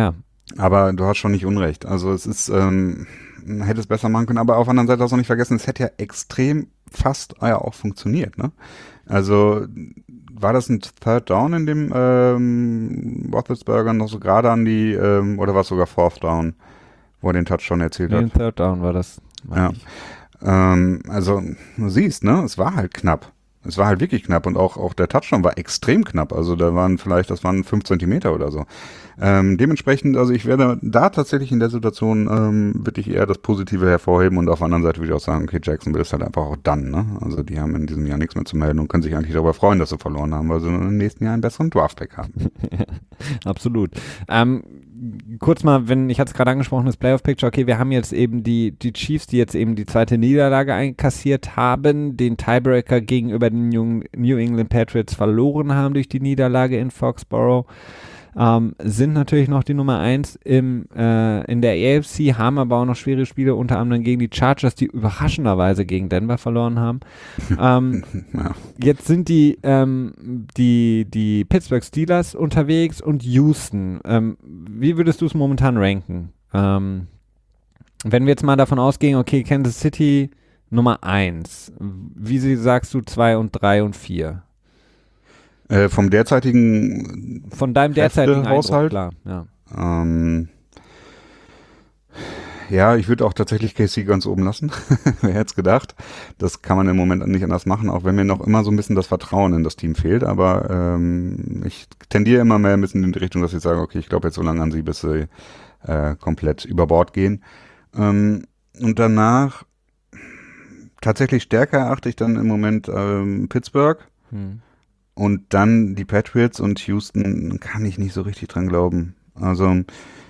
Aber du hast schon nicht Unrecht. Also es ist, ähm, hätte es besser machen können, aber auf der anderen Seite hast du auch nicht vergessen, es hätte ja extrem fast ja auch funktioniert, ne? Also war das ein Third Down, in dem ähm, Roethlisberger noch so gerade an die, ähm, oder war es sogar Fourth Down, wo er den Touchdown erzielt Nee, hat? ein Third Down war das. Ja. Ähm, also du siehst, ne, es war halt knapp. Es war halt wirklich knapp und auch, auch der Touchdown war extrem knapp. Also da waren vielleicht, das waren fünf Zentimeter oder so. Ähm, dementsprechend, also ich werde da tatsächlich in der Situation ähm, wirklich eher das Positive hervorheben und auf der anderen Seite würde ich auch sagen, okay, Jacksonville ist halt einfach auch dann, ne? Also die haben in diesem Jahr nichts mehr zu melden und können sich eigentlich darüber freuen, dass sie verloren haben, weil sie im nächsten Jahr einen besseren Draftback haben. Absolut. Ähm, kurz mal, wenn, ich hatte es gerade angesprochen, das Playoff-Picture, okay, wir haben jetzt eben die, die Chiefs, die jetzt eben die zweite Niederlage einkassiert haben, den Tiebreaker gegenüber den New England Patriots verloren haben durch die Niederlage in Foxborough. Ähm, sind natürlich noch die Nummer eins im, äh, in der A F C, haben aber auch noch schwere Spiele, unter anderem gegen die Chargers, die überraschenderweise gegen Denver verloren haben. ähm, Ja. Jetzt sind die, ähm, die, die Pittsburgh Steelers unterwegs und Houston. Ähm, wie würdest du es momentan ranken? Ähm, wenn wir jetzt mal davon ausgehen, okay, Kansas City Nummer eins, wie sie sagst du zwei und drei und vier? Äh, vom derzeitigen Von deinem derzeitigen Haushalt, Eindruck, klar. Ja. Ähm, ja, ich würde auch tatsächlich K C ganz oben lassen. Wer hätte es gedacht? Das kann man im Moment nicht anders machen, auch wenn mir noch immer so ein bisschen das Vertrauen in das Team fehlt. Aber ähm, ich tendiere immer mehr ein bisschen in die Richtung, dass ich sage, okay, ich glaube jetzt so lange an sie, bis sie äh, komplett über Bord gehen. Ähm, und danach tatsächlich stärker erachte ich dann im Moment ähm, Pittsburgh. Hm. Und dann die Patriots und Houston kann ich nicht so richtig dran glauben. Also,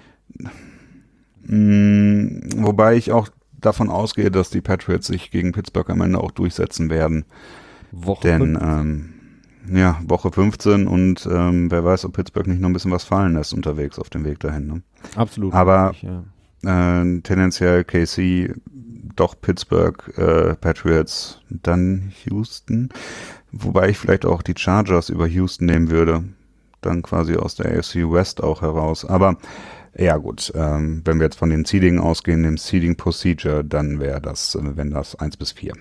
mh, wobei ich auch davon ausgehe, dass die Patriots sich gegen Pittsburgh am Ende auch durchsetzen werden. Woche Denn, ähm, ja, Woche fünfzehn und ähm, wer weiß, ob Pittsburgh nicht noch ein bisschen was fallen lässt unterwegs auf dem Weg dahin. Ne? Absolut. Aber richtig, ja. äh, tendenziell K C, doch Pittsburgh, äh, Patriots, dann Houston. Wobei ich vielleicht auch die Chargers über Houston nehmen würde. Dann quasi aus der A F C West auch heraus. Aber ja gut, ähm, wenn wir jetzt von den Seeding ausgehen, dem Seeding Procedure, dann wäre das, äh, wenn das eins bis vier.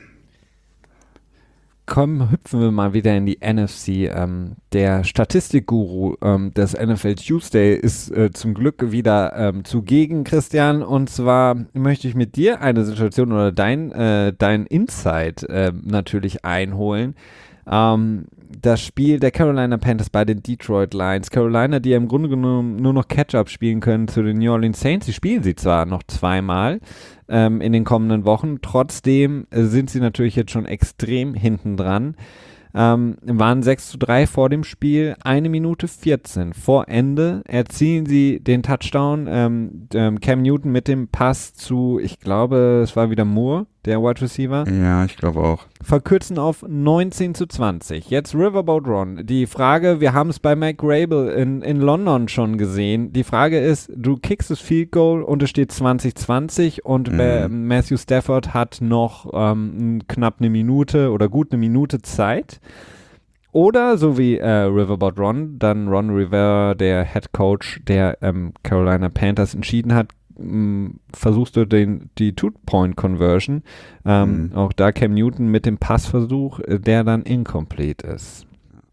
Komm, hüpfen wir mal wieder in die N F C. Ähm, der Statistikguru ähm, des N F L Tuesday ist äh, zum Glück wieder ähm, zugegen, Christian. Und zwar möchte ich mit dir eine Situation oder dein, äh, dein Insight äh, natürlich einholen. Ähm, das Spiel der Carolina Panthers bei den Detroit Lions. Carolina, die ja im Grunde genommen nur noch Catch-up spielen können zu den New Orleans Saints. Sie spielen sie zwar noch zweimal ähm, in den kommenden Wochen, trotzdem äh, sind sie natürlich jetzt schon extrem hinten dran. Ähm, waren sechs zu drei vor dem Spiel, eine Minute vierzehn vor Ende erzielen sie den Touchdown. Ähm, ähm, Cam Newton mit dem Pass zu, ich glaube, es war wieder Moore, der Wide Receiver. Ja, ich glaube auch. Verkürzen auf neunzehn zu zwanzig. Jetzt Riverboat Ron. Die Frage, wir haben es bei Mike Grable in, in London schon gesehen. Die Frage ist, du kickst das Field Goal und es steht zwanzig zwanzig und mhm. Matthew Stafford hat noch ähm, knapp eine Minute oder gut eine Minute Zeit. Oder, so wie äh, Riverboat Ron, dann Ron Rivera, der Head Coach der ähm, Carolina Panthers, entschieden hat, mh, versuchst du den, die Two-Point-Conversion. Ähm, mhm. Auch da Cam Newton mit dem Passversuch, der dann incomplete ist.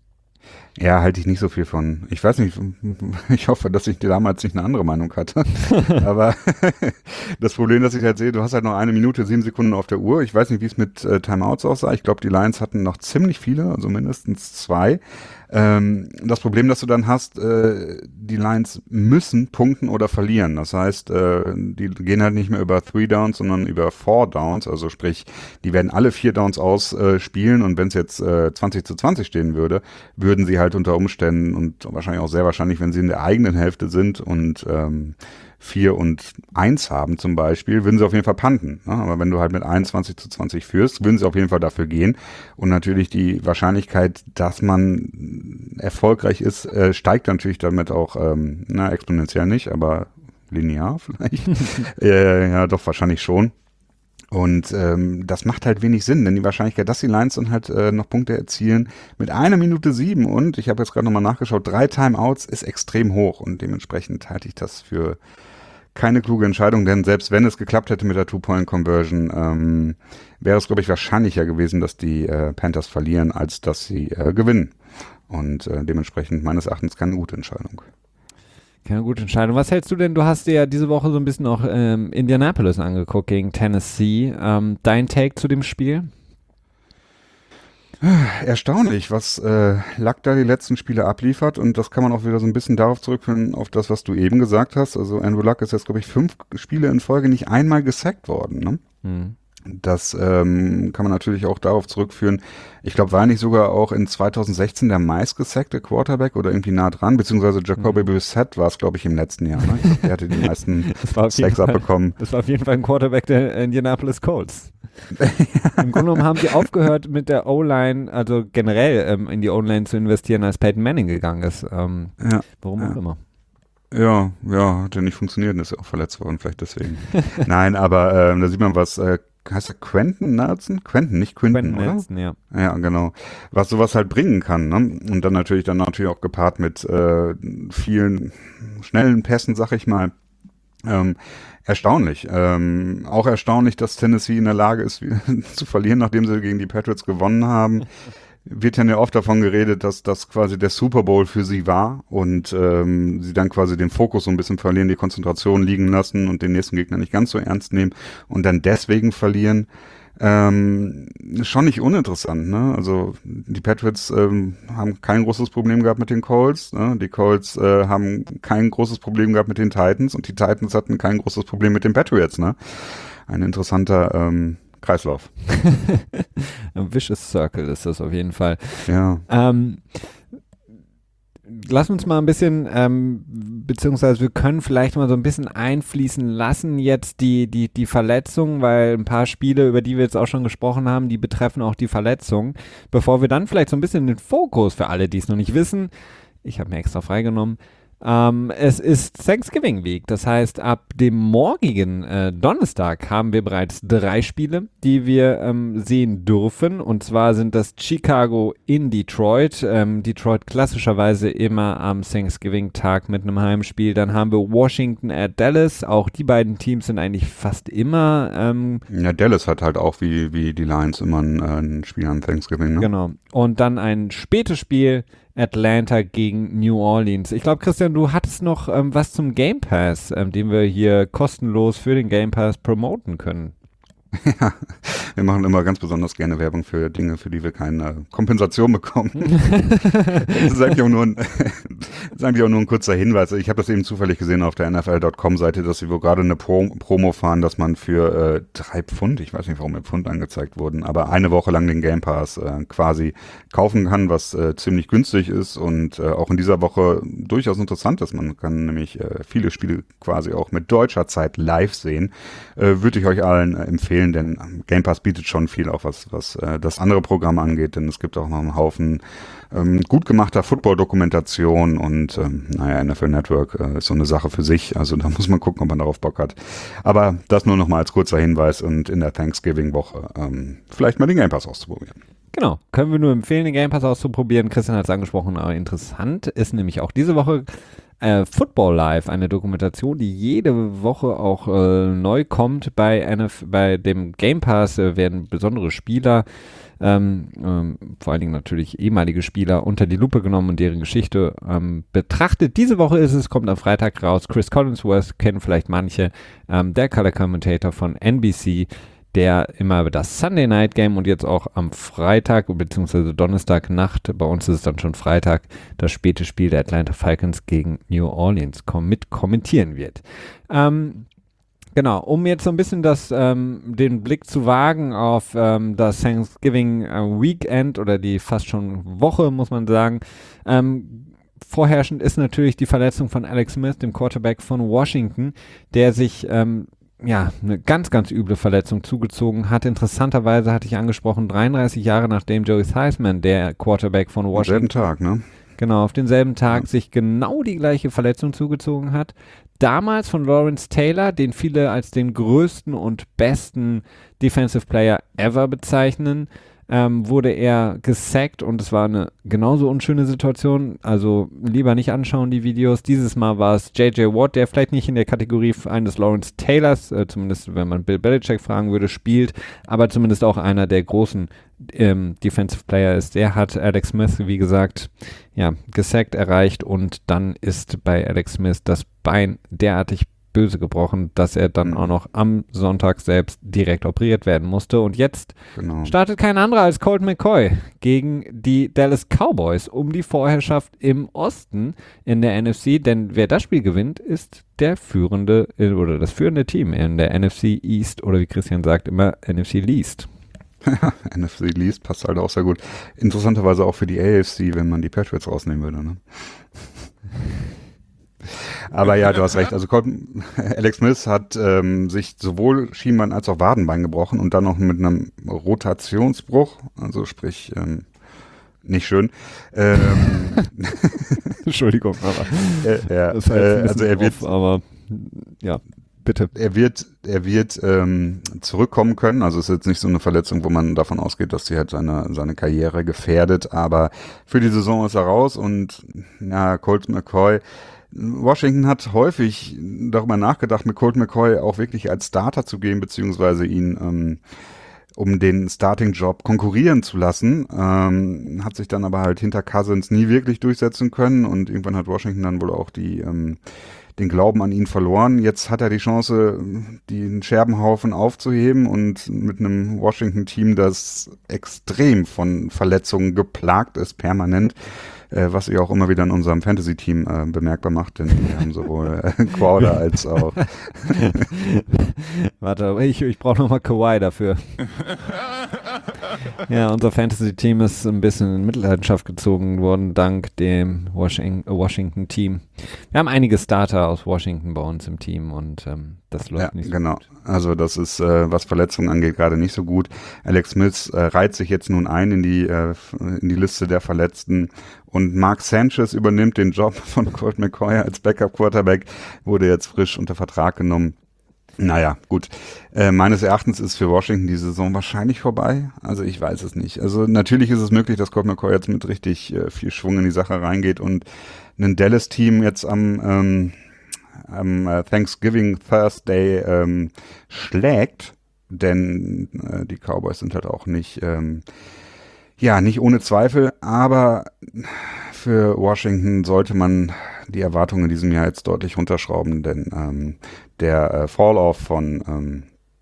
Ja, halte ich nicht so viel von. Ich weiß nicht, ich hoffe, dass ich damals nicht eine andere Meinung hatte. Aber das Problem, das ich halt sehe, du hast halt noch eine Minute, sieben Sekunden auf der Uhr. Ich weiß nicht, wie es mit äh, Timeouts aussah. Ich glaube, die Lions hatten noch ziemlich viele, also mindestens zwei. Ähm, das Problem, das du dann hast, äh, die Lions müssen punkten oder verlieren. Das heißt, äh, die gehen halt nicht mehr über Three Downs, sondern über Four Downs. Also sprich, die werden alle vier Downs ausspielen äh, und wenn es jetzt äh, zwanzig zu zwanzig stehen würde, würden sie halt unter Umständen und wahrscheinlich auch sehr wahrscheinlich, wenn sie in der eigenen Hälfte sind und ähm, vier und eins haben zum Beispiel, würden sie auf jeden Fall punten. Ne? Aber wenn du halt mit einundzwanzig zu zwanzig führst, würden sie auf jeden Fall dafür gehen. Und natürlich die Wahrscheinlichkeit, dass man erfolgreich ist, äh, steigt natürlich damit auch, ähm, na, exponentiell nicht, aber linear vielleicht. äh, ja, doch, wahrscheinlich schon. Und ähm, das macht halt wenig Sinn, denn die Wahrscheinlichkeit, dass die Lions dann halt äh, noch Punkte erzielen mit einer Minute sieben und, ich habe jetzt gerade nochmal nachgeschaut, drei Timeouts ist extrem hoch und dementsprechend halte ich das für keine kluge Entscheidung, denn selbst wenn es geklappt hätte mit der Two-Point-Conversion, ähm, wäre es, glaube ich, wahrscheinlicher gewesen, dass die äh, Panthers verlieren, als dass sie äh, gewinnen. Und äh, dementsprechend meines Erachtens keine gute Entscheidung. Keine gute Entscheidung. Was hältst du denn? Du hast dir ja diese Woche so ein bisschen auch ähm, Indianapolis angeguckt gegen Tennessee. Ähm, dein Take zu dem Spiel? Erstaunlich, was äh, Luck da die letzten Spiele abliefert, und das kann man auch wieder so ein bisschen darauf zurückführen, auf das, was du eben gesagt hast. Also Andrew Luck ist jetzt, glaube ich, fünf Spiele in Folge nicht einmal gesackt worden. Ne? Mhm. Das ähm, kann man natürlich auch darauf zurückführen. Ich glaube, war nicht sogar auch in zwanzig sechzehn der meistgesackte Quarterback oder irgendwie nah dran, beziehungsweise Jacoby mhm. Brissett war es, glaube ich, im letzten Jahr. Ne? Ich glaub, der hatte die meisten Sacks abbekommen. Das war auf jeden Fall ein Quarterback der Indianapolis Colts. Im Grunde genommen haben sie aufgehört mit der O-Line, also generell ähm, in die O-Line zu investieren, als Peyton Manning gegangen ist. Ähm, ja, warum ja. auch immer. Ja, ja, hat ja nicht funktioniert und ist ja auch verletzt worden, vielleicht deswegen. Nein, aber ähm, da sieht man was, äh, heißt er Quentin Nelson? Quentin, nicht Quinton, Quentin oder? Nelson, ja. Ja, genau. Was sowas halt bringen kann, ne? Und dann natürlich dann natürlich auch gepaart mit äh, vielen schnellen Pässen, sag ich mal. Ähm, erstaunlich. Ähm, auch erstaunlich, dass Tennessee in der Lage ist, zu verlieren, nachdem sie gegen die Patriots gewonnen haben. Wird ja oft davon geredet, dass das quasi der Super Bowl für sie war und ähm, sie dann quasi den Fokus so ein bisschen verlieren, die Konzentration liegen lassen und den nächsten Gegner nicht ganz so ernst nehmen und dann deswegen verlieren. Ähm, schon nicht uninteressant, ne? Also die Patriots ähm, haben kein großes Problem gehabt mit den Colts, ne? Die Colts äh, haben kein großes Problem gehabt mit den Titans und die Titans hatten kein großes Problem mit den Patriots, ne? Ein interessanter ähm, Kreislauf. Ein vicious Circle ist das auf jeden Fall. Ja. Ähm, lass uns mal ein bisschen, ähm, beziehungsweise wir können vielleicht mal so ein bisschen einfließen lassen jetzt die, die, die Verletzung, weil ein paar Spiele, über die wir jetzt auch schon gesprochen haben, die betreffen auch die Verletzung. Bevor wir dann vielleicht so ein bisschen den Fokus für alle, die es noch nicht wissen, ich habe mir extra freigenommen, Ähm, es ist Thanksgiving Week, das heißt, ab dem morgigen äh, Donnerstag haben wir bereits drei Spiele, die wir ähm, sehen dürfen, und zwar sind das Chicago in Detroit, ähm, Detroit klassischerweise immer am Thanksgiving-Tag mit einem Heimspiel, dann haben wir Washington at Dallas, auch die beiden Teams sind eigentlich fast immer ähm, ja, Dallas hat halt auch wie, wie die Lions immer ein, ein Spiel an Thanksgiving, ne? Genau, und dann ein spätes Spiel, Atlanta gegen New Orleans. Ich glaube, Christian, du hattest noch ähm, was zum Game Pass, ähm, den wir hier kostenlos für den Game Pass promoten können. Ja, wir machen immer ganz besonders gerne Werbung für Dinge, für die wir keine Kompensation bekommen. Das ist eigentlich auch nur ein, das ist eigentlich auch nur ein kurzer Hinweis. Ich habe das eben zufällig gesehen auf der N F L Punkt com Seite, dass sie wohl gerade eine Pro- Promo fahren, dass man für äh, drei Pfund, ich weiß nicht, warum mir Pfund angezeigt wurden, aber eine Woche lang den Game Pass äh, quasi kaufen kann, was äh, ziemlich günstig ist und äh, auch in dieser Woche durchaus interessant ist. Man kann nämlich äh, viele Spiele quasi auch mit deutscher Zeit live sehen. Äh, würde ich euch allen äh, empfehlen, denn Game Pass bietet schon viel, auch was, was äh, das andere Programm angeht, denn es gibt auch noch einen Haufen ähm, gut gemachter Football-Dokumentation und ähm, naja, N F L Network äh, ist so eine Sache für sich, also da muss man gucken, ob man darauf Bock hat. Aber das nur noch mal als kurzer Hinweis und in der Thanksgiving-Woche ähm, vielleicht mal den Game Pass auszuprobieren. Genau, können wir nur empfehlen, den Game Pass auszuprobieren. Christian hat es angesprochen, aber interessant ist nämlich auch diese Woche äh, Football Live, eine Dokumentation, die jede Woche auch äh, neu kommt. Bei, N F- bei dem Game Pass äh, werden besondere Spieler, ähm, ähm, vor allen Dingen natürlich ehemalige Spieler, unter die Lupe genommen und deren Geschichte ähm, betrachtet. Diese Woche ist es, kommt am Freitag raus. Chris Collinsworth, kennen vielleicht manche, ähm, der Color Commentator von N B C, der immer über das Sunday Night Game und jetzt auch am Freitag bzw. Donnerstagnacht, bei uns ist es dann schon Freitag, das späte Spiel der Atlanta Falcons gegen New Orleans kom- mit kommentieren wird. Ähm, genau, um jetzt so ein bisschen das, ähm, den Blick zu wagen auf ähm, das Thanksgiving äh, Weekend oder die fast schon Woche, muss man sagen, ähm, vorherrschend ist natürlich die Verletzung von Alex Smith, dem Quarterback von Washington, der sich ähm, ja, eine ganz, ganz üble Verletzung zugezogen hat. Interessanterweise hatte ich angesprochen, dreiunddreißig Jahre nachdem Joey Theismann, der Quarterback von Washington, Am selben Tag, ne? Genau, auf denselben Tag ja. sich genau die gleiche Verletzung zugezogen hat. damals von Lawrence Taylor, den viele als den größten und besten Defensive Player ever bezeichnen, ähm, wurde er gesackt und es war eine genauso unschöne Situation. Also lieber nicht anschauen, die Videos. Dieses Mal war es J J Watt, der vielleicht nicht in der Kategorie eines Lawrence Taylors, äh, zumindest wenn man Bill Belichick fragen würde, spielt, aber zumindest auch einer der großen ähm, Defensive Player ist. Der hat Alex Smith, wie gesagt, ja, gesackt, erreicht und dann ist bei Alex Smith das Bein derartig böse gebrochen, dass er dann mhm. auch noch am Sonntag selbst direkt operiert werden musste. Und jetzt genau. startet kein anderer als Colt McCoy gegen die Dallas Cowboys um die Vorherrschaft im Osten in der N F C. Denn wer das Spiel gewinnt, ist der führende oder das führende Team in der N F C East oder wie Christian sagt, immer N F C Least. N F C Least passt halt auch sehr gut. Interessanterweise auch für die A F C, wenn man die Patriots rausnehmen würde, ne? Aber ja, du hast recht. Also Alex Smith hat ähm, sich sowohl Schienbein als auch Wadenbein gebrochen und dann noch mit einem Rotationsbruch, also sprich ähm, nicht schön. Ähm, Entschuldigung, aber äh, ja, das heißt äh, also er wird, auf, aber ja, bitte. Er wird, er wird ähm, zurückkommen können. Also es ist jetzt nicht so eine Verletzung, wo man davon ausgeht, dass sie halt seine seine Karriere gefährdet. Aber für die Saison ist er raus und ja, Colt McCoy. Washington hat häufig darüber nachgedacht, mit Colt McCoy auch wirklich als Starter zu gehen, beziehungsweise ihn ähm, um den Starting-Job konkurrieren zu lassen, ähm, hat sich dann aber halt hinter Cousins nie wirklich durchsetzen können und irgendwann hat Washington dann wohl auch die ähm, den Glauben an ihn verloren. Jetzt hat er die Chance, den Scherbenhaufen aufzuheben und mit einem Washington-Team, das extrem von Verletzungen geplagt ist, permanent, Äh, was sich auch immer wieder in unserem Fantasy-Team äh, bemerkbar macht, denn wir haben sowohl äh, Crowder als auch Warte, ich, ich brauche nochmal Kawhi dafür. Ja, unser Fantasy-Team ist ein bisschen in Mitleidenschaft gezogen worden, dank dem Washington, Washington-Team. Wir haben einige Starter aus Washington bei uns im Team und ähm, das läuft ja, nicht so genau. gut. Also das ist, äh, was Verletzungen angeht, gerade nicht so gut. Alex Smith äh, reiht sich jetzt nun ein in die, äh, in die Liste der Verletzten und Mark Sanchez übernimmt den Job von Colt McCoy als Backup-Quarterback, wurde jetzt frisch unter Vertrag genommen. Naja, gut. Äh, meines Erachtens ist für Washington die Saison wahrscheinlich vorbei. Also ich weiß es nicht. Also natürlich ist es möglich, dass Colt McCoy jetzt mit richtig äh, viel Schwung in die Sache reingeht und ein Dallas-Team jetzt am, ähm, am äh, Thanksgiving Thursday ähm, schlägt. Denn äh, die Cowboys sind halt auch nicht, ähm, ja, nicht ohne Zweifel. Aber für Washington sollte man die Erwartungen in diesem Jahr jetzt deutlich runterschrauben, denn ähm, der äh, Fall-Off von ähm,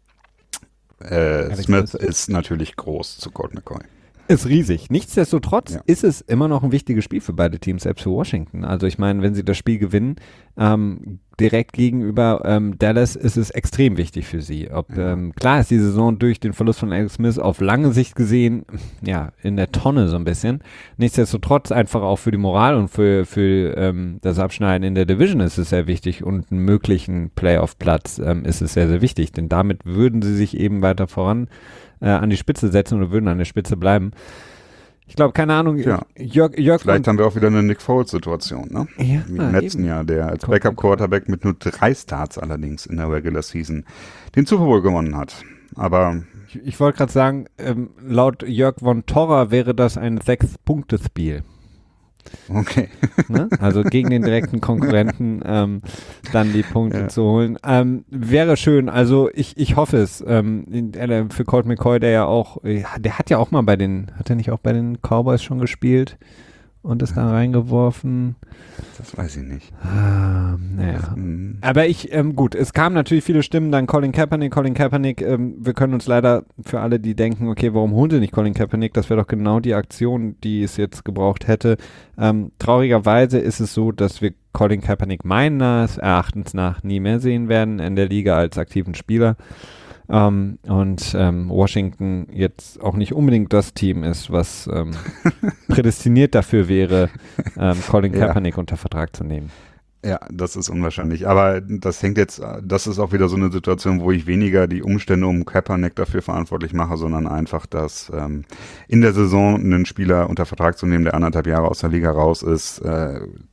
äh, Smith Smith ist natürlich groß zu Colt McCoy. Ist riesig. Nichtsdestotrotz ja. ist es immer noch ein wichtiges Spiel für beide Teams, selbst für Washington. Also ich meine, wenn sie das Spiel gewinnen, ähm, direkt gegenüber ähm, Dallas ist es extrem wichtig für sie. Ob, ja. ähm, klar ist die Saison durch den Verlust von Alex Smith auf lange Sicht gesehen, ja, in der Tonne so ein bisschen. Nichtsdestotrotz einfach auch für die Moral und für, für ähm, das Abschneiden in der Division ist es sehr wichtig und einen möglichen Playoff-Platz ähm, ist es sehr, sehr wichtig, denn damit würden sie sich eben weiter voran äh, an die Spitze setzen oder würden an der Spitze bleiben. Ich glaube, keine Ahnung, ja. Jörg, Jörg Vielleicht haben wir auch wieder eine Nick Foles-Situation, ne? Ja, wie im letzten eben. Jahr, der als Backup-Quarterback mit nur drei Starts allerdings in der Regular Season den Super Bowl gewonnen hat. Aber ich, ich wollte gerade sagen, ähm, laut Jörg von Torra wäre das ein Sechs-Punkte-Spiel. Okay. Ne? Also gegen den direkten Konkurrenten ähm, dann die Punkte ja. zu holen. Ähm, wäre schön, also ich, ich hoffe es. Ähm, für Colt McCoy, der ja auch, der hat ja auch mal bei den, hat er nicht auch bei den Cowboys schon gespielt und ist da reingeworfen? Das weiß ich nicht. Ah, naja. Das, aber ich, ähm, gut, es kamen natürlich viele Stimmen, dann Colin Kaepernick, Colin Kaepernick, ähm, wir können uns leider für alle, die denken, okay, warum holen sie nicht Colin Kaepernick, das wäre doch genau die Aktion, die es jetzt gebraucht hätte. Ähm, traurigerweise ist es so, dass wir Colin Kaepernick meines Erachtens nach nie mehr sehen werden in der Liga als aktiven Spieler. Um, und ähm, Washington jetzt auch nicht unbedingt das Team ist, was ähm, prädestiniert dafür wäre, ähm, Colin Kaepernick ja. unter Vertrag zu nehmen. Ja, das ist unwahrscheinlich. Aber das hängt jetzt, das ist auch wieder so eine Situation, wo ich weniger die Umstände um Kaepernick dafür verantwortlich mache, sondern einfach, dass ähm, in der Saison einen Spieler unter Vertrag zu nehmen, der anderthalb Jahre aus der Liga raus ist, äh,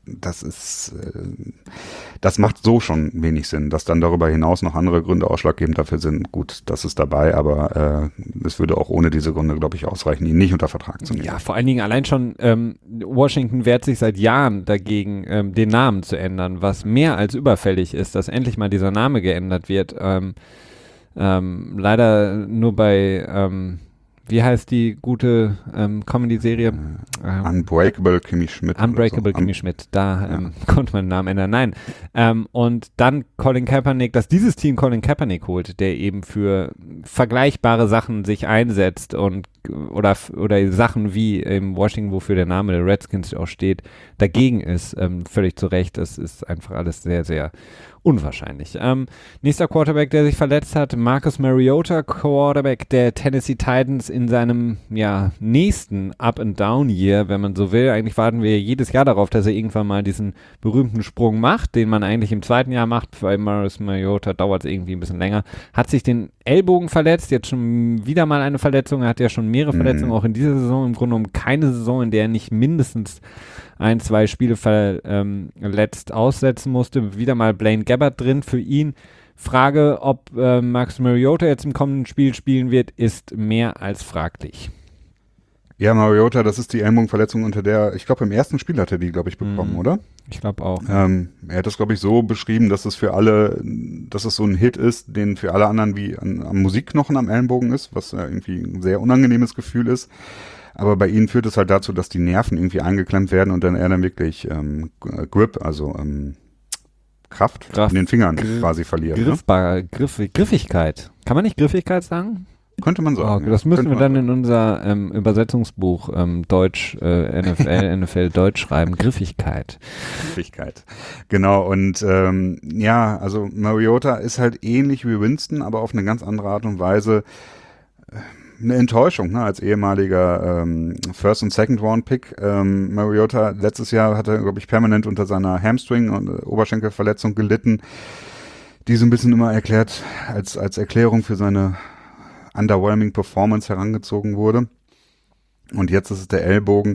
das ist, äh, das macht so schon wenig Sinn. Dass dann darüber hinaus noch andere Gründe ausschlaggebend dafür sind, gut, das ist dabei, aber äh, es würde auch ohne diese Gründe, glaube ich, ausreichen, ihn nicht unter Vertrag zu nehmen. Ja, vor allen Dingen allein schon, ähm, Washington wehrt sich seit Jahren dagegen, ähm, den Namen zu ändern, was mehr als überfällig ist, dass endlich mal dieser Name geändert wird. Ähm, ähm, leider nur bei, ähm, wie heißt die gute ähm, Comedy-Serie? Äh, Unbreakable Kimmy Schmidt. Unbreakable so. Kimmy Schmidt, da ähm, ja. konnte man den Namen ändern. Nein. Ähm, und dann Colin Kaepernick, dass dieses Team Colin Kaepernick holt, der eben für vergleichbare Sachen sich einsetzt und oder, oder Sachen wie in Washington, wofür der Name der Redskins auch steht, dagegen ist, ähm, völlig zu Recht. Das ist einfach alles sehr, sehr unwahrscheinlich. Ähm, nächster Quarterback, der sich verletzt hat, Marcus Mariota, Quarterback der Tennessee Titans in seinem ja, nächsten Up-and-Down-Year, wenn man so will. Eigentlich warten wir jedes Jahr darauf, dass er irgendwann mal diesen berühmten Sprung macht, den man eigentlich im zweiten Jahr macht. Bei Marcus Mariota dauert es irgendwie ein bisschen länger. Hat sich den Ellbogen verletzt, jetzt schon wieder mal eine Verletzung. Er hat ja schon mehrere Verletzungen, mhm. auch in dieser Saison. Im Grunde genommen keine Saison, in der er nicht mindestens ein, zwei Spiele verletzt ähm, aussetzen musste. Wieder mal Blaine Gabbert drin für ihn. Frage, ob äh, Marcus Mariota jetzt im kommenden Spiel spielen wird, ist mehr als fraglich. Ja, Mariota, das ist die Ellbogenverletzung, unter der, ich glaube, im ersten Spiel hat er die, glaube ich, bekommen, mm, oder? Ich glaube auch. Ähm, er hat das, glaube ich, so beschrieben, dass es für alle, dass es so ein Hit ist, den für alle anderen wie an, am Musikknochen am Ellenbogen ist, was ja irgendwie ein sehr unangenehmes Gefühl ist. Aber bei ihnen führt es halt dazu, dass die Nerven irgendwie eingeklemmt werden und dann er dann wirklich ähm, Grip, also ähm, Kraft Graf, in den Fingern Gr- quasi verliert. Griffbar, ne? Griff, Griffigkeit. Kann man nicht Griffigkeit sagen? Könnte man sagen. Oh, das ja. müssen Könnte wir dann sagen. in unser ähm, Übersetzungsbuch ähm, Deutsch, äh, N F L, N F L Deutsch schreiben. Griffigkeit. Griffigkeit. Genau, und ähm, ja, also Mariota ist halt ähnlich wie Winston, aber auf eine ganz andere Art und Weise eine Enttäuschung, ne, als ehemaliger ähm, First- und Second-Round-Pick. Ähm, Mariota letztes Jahr hat er, glaube ich, permanent unter seiner Hamstring- und äh, Oberschenkelverletzung gelitten, die so ein bisschen immer erklärt, als, als Erklärung für seine underwhelming Performance herangezogen wurde. Und jetzt ist es der Ellbogen.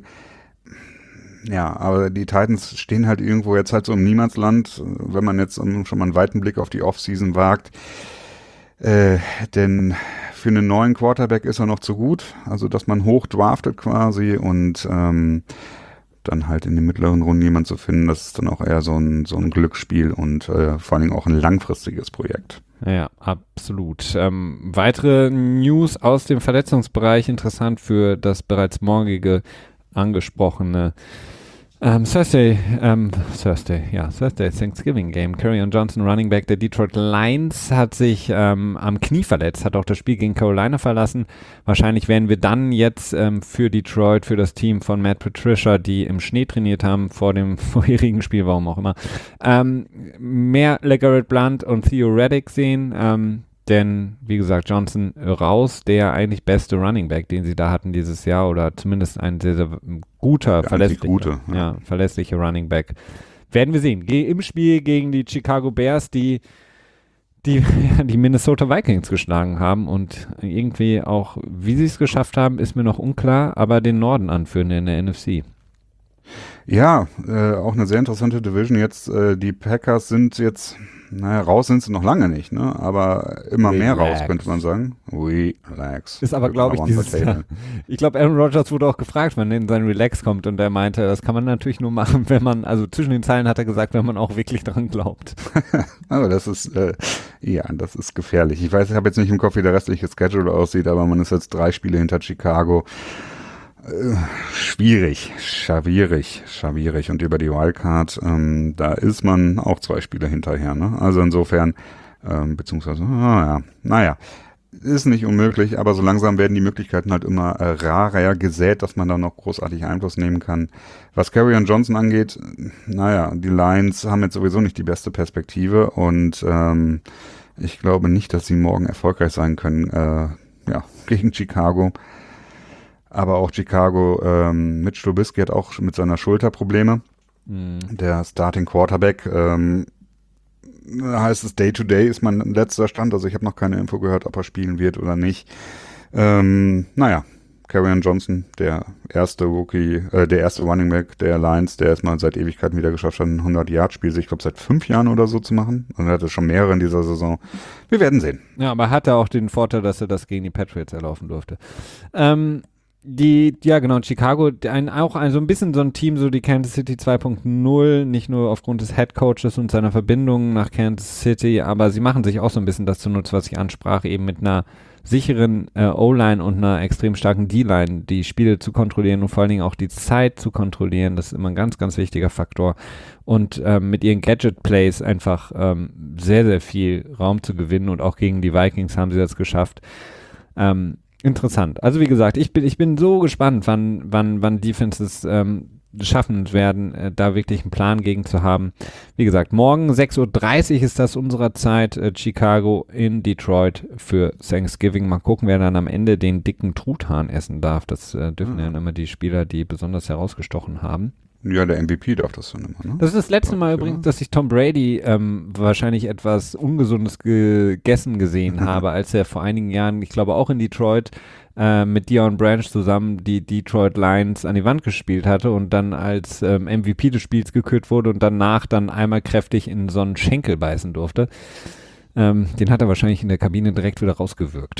Ja, aber die Titans stehen halt irgendwo jetzt halt so im Niemandsland, wenn man jetzt schon mal einen weiten Blick auf die Offseason wagt. Äh, denn für einen neuen Quarterback ist er noch zu gut, also dass man hoch draftet quasi und ähm, dann halt in den mittleren Runden jemand zu finden, das ist dann auch eher so ein, so ein Glücksspiel und äh, vor allen Dingen auch ein langfristiges Projekt. Ja, absolut. Ähm, weitere News aus dem Verletzungsbereich, interessant für das bereits morgige angesprochene Ähm, Thursday, ähm, Thursday, ja, Thursday, Thanksgiving Game. Kerryon Johnson, Running Back der Detroit Lions, hat sich ähm, am Knie verletzt, hat auch das Spiel gegen Carolina verlassen. Wahrscheinlich werden wir dann jetzt ähm, für Detroit, für das Team von Matt Patricia, die im Schnee trainiert haben vor dem vorherigen Spiel, warum auch immer, ähm, mehr LeGarrette Blount und Theo Reddick sehen. Ähm, Denn, wie gesagt, Johnson raus, der eigentlich beste Running Back, den sie da hatten dieses Jahr, oder zumindest ein sehr, sehr guter, ja, verlässlicher, gute, ja. Ja, verlässlicher Running Back. Werden wir sehen. Ge- Im Spiel gegen die Chicago Bears, die die, die Minnesota Vikings geschlagen haben und irgendwie auch, wie sie es geschafft haben, ist mir noch unklar, aber den Norden anführen in der N F C. Ja, äh, auch eine sehr interessante Division jetzt. Äh, die Packers sind jetzt, naja, raus sind sie noch lange nicht, ne? Aber immer Relax. mehr raus, könnte man sagen. Relax. Ist aber, glaube ich, dieses Jahr. Ich glaube, Aaron Rodgers wurde auch gefragt, wann denn sein Relax kommt und er meinte, das kann man natürlich nur machen, wenn man, also zwischen den Zeilen hat er gesagt, wenn man auch wirklich dran glaubt. Aber das ist, äh, ja, das ist gefährlich. Ich weiß, ich habe jetzt nicht im Kopf, wie der restliche Schedule aussieht, aber man ist jetzt drei Spiele hinter Chicago. Schwierig, schwierig, schwierig. Und über die Wildcard, ähm, da ist man auch zwei Spiele hinterher. Ne? Also insofern, ähm, beziehungsweise, ah, ja, naja, ist nicht unmöglich, aber so langsam werden die Möglichkeiten halt immer äh, rarer gesät, dass man da noch großartig Einfluss nehmen kann. Was Kerryon Johnson angeht, naja, die Lions haben jetzt sowieso nicht die beste Perspektive und ähm, ich glaube nicht, dass sie morgen erfolgreich sein können, äh, ja, gegen Chicago. Aber auch Chicago, ähm, Mitch Trubisky hat auch mit seiner Schulter Probleme. Mhm. Der Starting Quarterback, ähm, heißt es Day-to-Day ist mein letzter Stand. Also ich habe noch keine Info gehört, ob er spielen wird oder nicht. Ähm, naja, Kerryon Johnson, der erste Rookie, äh, der erste Running Back der Lions, der es mal seit Ewigkeiten wieder geschafft hat, ein hundert-Yard-Spiel, ich glaube seit fünf Jahren oder so zu machen. Und er hatte schon mehrere in dieser Saison. Wir werden sehen. Ja, aber er hatte auch den Vorteil, dass er das gegen die Patriots erlaufen durfte. Ähm, die, ja genau, Chicago, ein, auch ein, so ein bisschen so ein Team, so die Kansas City zwei Punkt null, nicht nur aufgrund des Head Coaches und seiner Verbindung nach Kansas City, aber sie machen sich auch so ein bisschen das zunutze, was ich ansprach, eben mit einer sicheren äh, O-Line und einer extrem starken D-Line, die Spiele zu kontrollieren und vor allen Dingen auch die Zeit zu kontrollieren, das ist immer ein ganz, ganz wichtiger Faktor. Und ähm, mit ihren Gadget-Plays einfach ähm, sehr, sehr viel Raum zu gewinnen und auch gegen die Vikings haben sie das geschafft. Ähm, interessant. Also wie gesagt, ich bin, ich bin so gespannt, wann, wann, wann Defenses ähm, schaffen werden, äh, da wirklich einen Plan gegen zu haben. Wie gesagt, morgen sechs Uhr dreißig ist das unserer Zeit, äh, Chicago in Detroit für Thanksgiving. Mal gucken, wer dann am Ende den dicken Truthahn essen darf. Das äh, dürfen mhm. ja immer die Spieler, die besonders herausgestochen haben. Ja, der M V P darf das dann immer, ne? Das ist das letzte Mal ja. übrigens, dass ich Tom Brady ähm, wahrscheinlich etwas Ungesundes gegessen gesehen habe, als er vor einigen Jahren, ich glaube auch in Detroit, äh, mit Deion Branch zusammen die Detroit Lions an die Wand gespielt hatte und dann als ähm, M V P des Spiels gekürt wurde und danach dann einmal kräftig in so einen Schenkel beißen durfte. Ähm, den hat er wahrscheinlich in der Kabine direkt wieder rausgewürgt.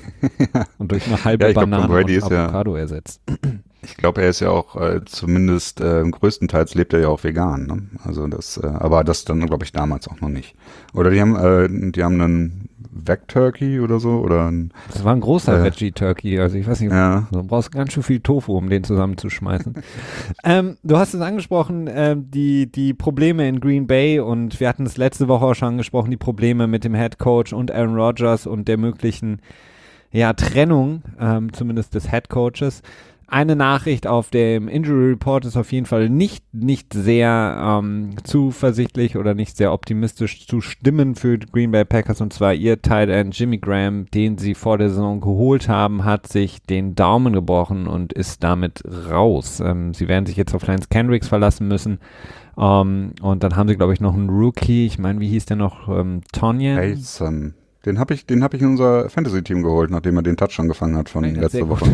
Und durch eine halbe ja, ich glaub, Banane Tom Brady und ist Avocado ja, ersetzt. Ich glaube, er ist ja auch, äh, zumindest äh, größtenteils lebt er ja auch vegan, ne? Also das, äh, aber das dann, glaube ich, damals auch noch nicht. Oder die haben, äh, die haben einen Veg-Turkey oder so, oder ein, Das war ein großer äh, Veggie-Turkey, also ich weiß nicht, ja. du brauchst ganz schön viel Tofu, um den zusammenzuschmeißen. ähm, du hast es angesprochen, äh, die, die Probleme in Green Bay und wir hatten es letzte Woche auch schon angesprochen, die Probleme mit dem Head Coach und Aaron Rodgers und der möglichen ja, Trennung, ähm, zumindest des Head Coaches. Eine Nachricht auf dem Injury Report ist auf jeden Fall nicht, nicht sehr ähm, zuversichtlich oder nicht sehr optimistisch zu stimmen für die Green Bay Packers, und zwar ihr Tight End Jimmy Graham, den sie vor der Saison geholt haben, hat sich den Daumen gebrochen und ist damit raus. Ähm, sie werden sich jetzt auf Lance Kendricks verlassen müssen. Um, und dann haben sie, glaube ich, noch einen Rookie, ich meine, wie hieß der noch? Ähm, Tonyan? Haysom. Den habe ich, den hab ich in unser Fantasy-Team geholt, nachdem er den Touchdown gefangen hat von Ja, letzter Woche.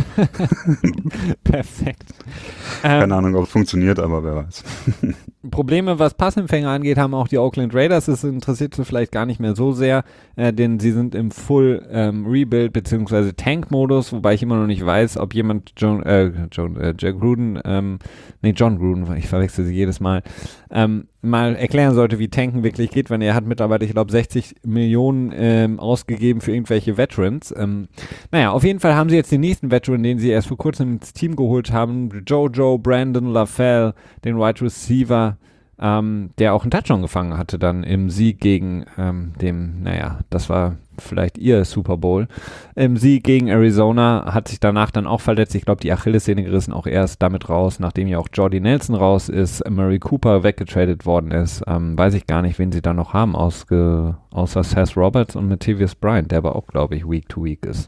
Perfekt. Keine ähm, Ahnung, ob es funktioniert, aber wer weiß. Probleme, was Passempfänger angeht, haben auch die Oakland Raiders. Das interessiert sie vielleicht gar nicht mehr so sehr, äh, denn sie sind im Full ähm, Rebuild bzw. Tank-Modus, wobei ich immer noch nicht weiß, ob jemand John, äh, John, äh, Jack Gruden, ähm, nee, John Gruden, ich verwechsel sie jedes Mal, ähm, mal erklären sollte, wie Tanken wirklich geht, wenn er hat mittlerweile, ich glaube, sechzig Millionen ähm, ausgegeben für irgendwelche Veterans. Ähm, naja, auf jeden Fall haben sie jetzt den nächsten Veteran, den sie erst vor kurzem ins Team geholt haben, Jojo Brandon LaFell, den Wide Receiver, ähm, der auch einen Touchdown gefangen hatte dann im Sieg gegen ähm, dem, naja, das war vielleicht ihr Super Bowl, im Sieg gegen Arizona, hat sich danach dann auch verletzt. Ich glaube, die Achillessehne gerissen, auch erst damit raus, nachdem ja auch Jordy Nelson raus ist, Murray Cooper weggetradet worden ist. Ähm, weiß ich gar nicht, wen sie da noch haben, ausge, außer Seth Roberts und Matavius Bryant, der aber auch, glaube ich, Week to Week ist.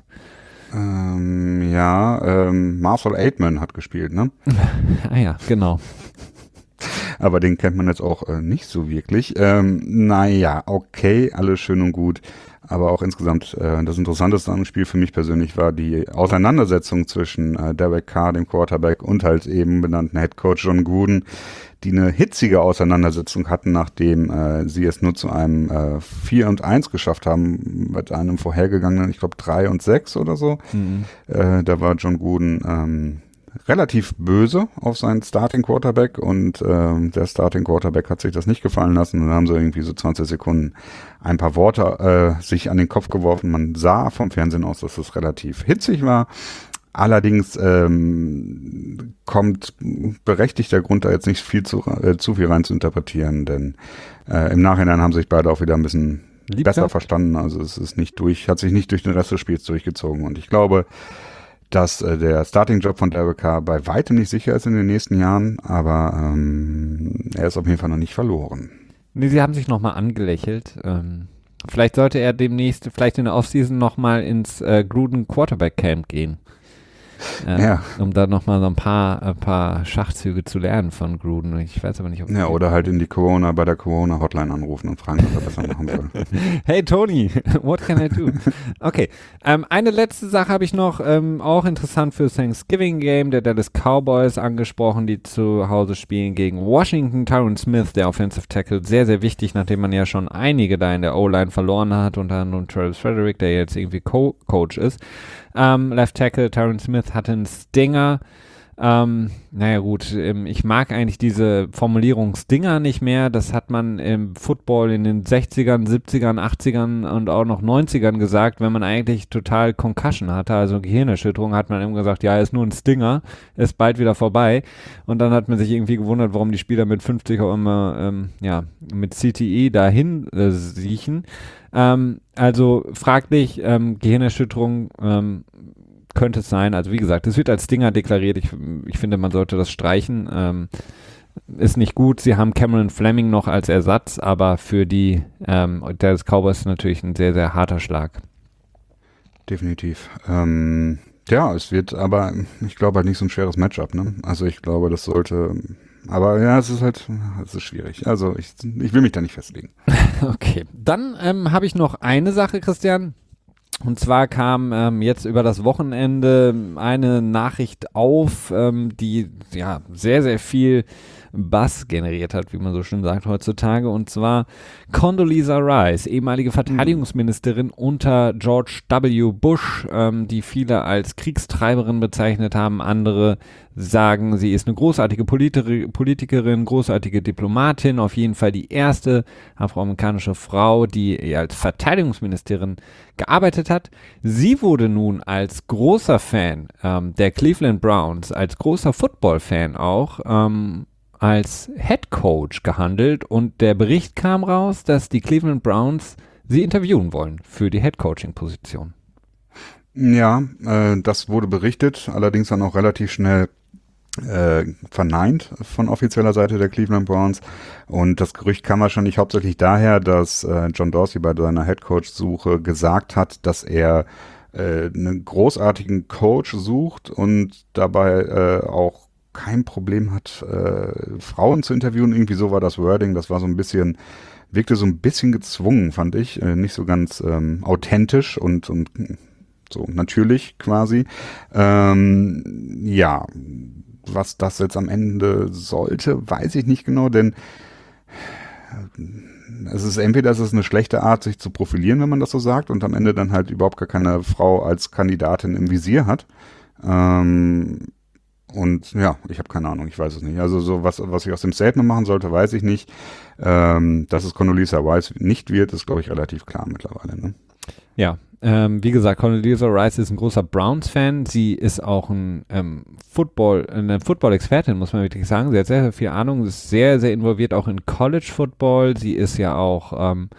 Ähm, ja, ähm, Marcel Aitman hat gespielt, ne? Ah ja, genau. Aber den kennt man jetzt auch äh, nicht so wirklich. Ähm, naja, okay, alles schön und gut. Aber auch insgesamt äh, das Interessanteste an dem Spiel für mich persönlich war die Auseinandersetzung zwischen äh, Derek Carr, dem Quarterback, und halt eben benannten Headcoach John Gruden, die eine hitzige Auseinandersetzung hatten, nachdem äh, sie es nur zu einem äh, vier und eins geschafft haben, mit einem vorhergegangenen, ich glaube, drei und sechs oder so. Mhm. Äh, da war John Gruden ähm, relativ böse auf seinen Starting Quarterback und ähm, der Starting Quarterback hat sich das nicht gefallen lassen und dann haben sie irgendwie so zwanzig Sekunden ein paar Worte äh, sich an den Kopf geworfen. Man sah vom Fernsehen aus, dass es relativ hitzig war. Allerdings ähm, kommt berechtigter Grund, da jetzt nicht viel zu, äh, zu viel rein zu interpretieren, denn äh, im Nachhinein haben sich beide auch wieder ein bisschen Lieb besser gehabt. verstanden. Also es ist nicht durch, hat sich nicht durch den Rest des Spiels durchgezogen und ich glaube, dass äh, der Starting-Job von Derek Carr bei weitem nicht sicher ist in den nächsten Jahren, aber ähm, er ist auf jeden Fall noch nicht verloren. Nee, sie haben sich nochmal angelächelt. Ähm, vielleicht sollte er demnächst, vielleicht in der Offseason nochmal ins äh, Gruden Quarterback Camp gehen. äh, Ja. um da nochmal so ein paar, ein paar Schachzüge zu lernen von Gruden. Ich weiß aber nicht, ob Ja, oder halt in die Corona, bei der Corona-Hotline anrufen und fragen, was er besser machen soll. Hey Tony, what can I do? Okay, ähm, eine letzte Sache habe ich noch, ähm, auch interessant für Thanksgiving Game, der Dallas Cowboys angesprochen, die zu Hause spielen gegen Washington. Tyron Smith, der Offensive Tackle, sehr, sehr wichtig, nachdem man ja schon einige da in der O-Line verloren hat, unter anderem Travis Frederick, der jetzt irgendwie Co- Coach ist. Ähm, Left Tackle Tyron Smith hatte einen Stinger. Ähm, naja gut, ähm, ich mag eigentlich diese Formulierung Stinger nicht mehr. Das hat man im Football in den sechzigern, siebzigern, achtzigern und auch noch neunzigern gesagt, wenn man eigentlich total Concussion hatte, also Gehirnerschütterung, hat man immer gesagt, ja, ist nur ein Stinger, ist bald wieder vorbei. Und dann hat man sich irgendwie gewundert, warum die Spieler mit fünfzig auch immer ähm, ja, mit C T E dahin äh, siechen. Ähm, also fraglich, ähm, Gehirnerschütterung, ähm, könnte es sein. Also wie gesagt, es wird als Stinger deklariert. Ich, ich finde, man sollte das streichen. Ähm, ist nicht gut. Sie haben Cameron Fleming noch als Ersatz, aber für die ähm, Dallas Cowboys natürlich ein sehr, sehr harter Schlag. Definitiv. Ähm, ja, es wird aber, ich glaube halt nicht so ein schweres Matchup, ne? Also ich glaube, das sollte, aber ja, es ist halt, es ist schwierig. Also ich, ich will mich da nicht festlegen. Okay, dann ähm, habe ich noch eine Sache, Christian. Und zwar kam ähm, jetzt über das Wochenende eine Nachricht auf, ähm, die ja sehr, sehr viel Buzz generiert hat, wie man so schön sagt heutzutage. Und zwar Condoleezza Rice, ehemalige Verteidigungsministerin unter George W. Bush, ähm, die viele als Kriegstreiberin bezeichnet haben. Andere sagen, sie ist eine großartige Politi- Politikerin, großartige Diplomatin, auf jeden Fall die erste afroamerikanische Frau, die als Verteidigungsministerin gearbeitet hat. Sie wurde nun als großer Fan ähm, der Cleveland Browns, als großer Football-Fan auch, ähm, als Head Coach gehandelt und der Bericht kam raus, dass die Cleveland Browns sie interviewen wollen für die Head Coaching Position. Ja, äh, das wurde berichtet, allerdings dann auch relativ schnell äh, verneint von offizieller Seite der Cleveland Browns. Und das Gerücht kam wahrscheinlich hauptsächlich daher, dass äh, John Dorsey bei seiner Head Coach Suche gesagt hat, dass er äh, einen großartigen Coach sucht und dabei äh, auch kein Problem hat, äh, Frauen zu interviewen. Irgendwie so war das Wording. Das war so ein bisschen, wirkte so ein bisschen gezwungen, fand ich. Äh, nicht so ganz ähm, authentisch und, und so natürlich quasi. Ähm, ja, was das jetzt am Ende sollte, weiß ich nicht genau, denn es ist entweder es ist eine schlechte Art, sich zu profilieren, wenn man das so sagt, und am Ende dann halt überhaupt gar keine Frau als Kandidatin im Visier hat. Ähm, Und ja, ich habe keine Ahnung, ich weiß es nicht. Also so was, was ich aus dem Statement machen sollte, weiß ich nicht. Ähm, dass es Condoleezza Rice nicht wird, ist, glaube ich, relativ klar mittlerweile. Ne? Ja, ähm, wie gesagt, Condoleezza Rice ist ein großer Browns-Fan. Sie ist auch ein ähm, Football, eine Football-Expertin, muss man wirklich sagen. Sie hat sehr, sehr viel Ahnung, sie ist sehr, sehr involviert auch in College-Football. Sie ist ja auch ähm,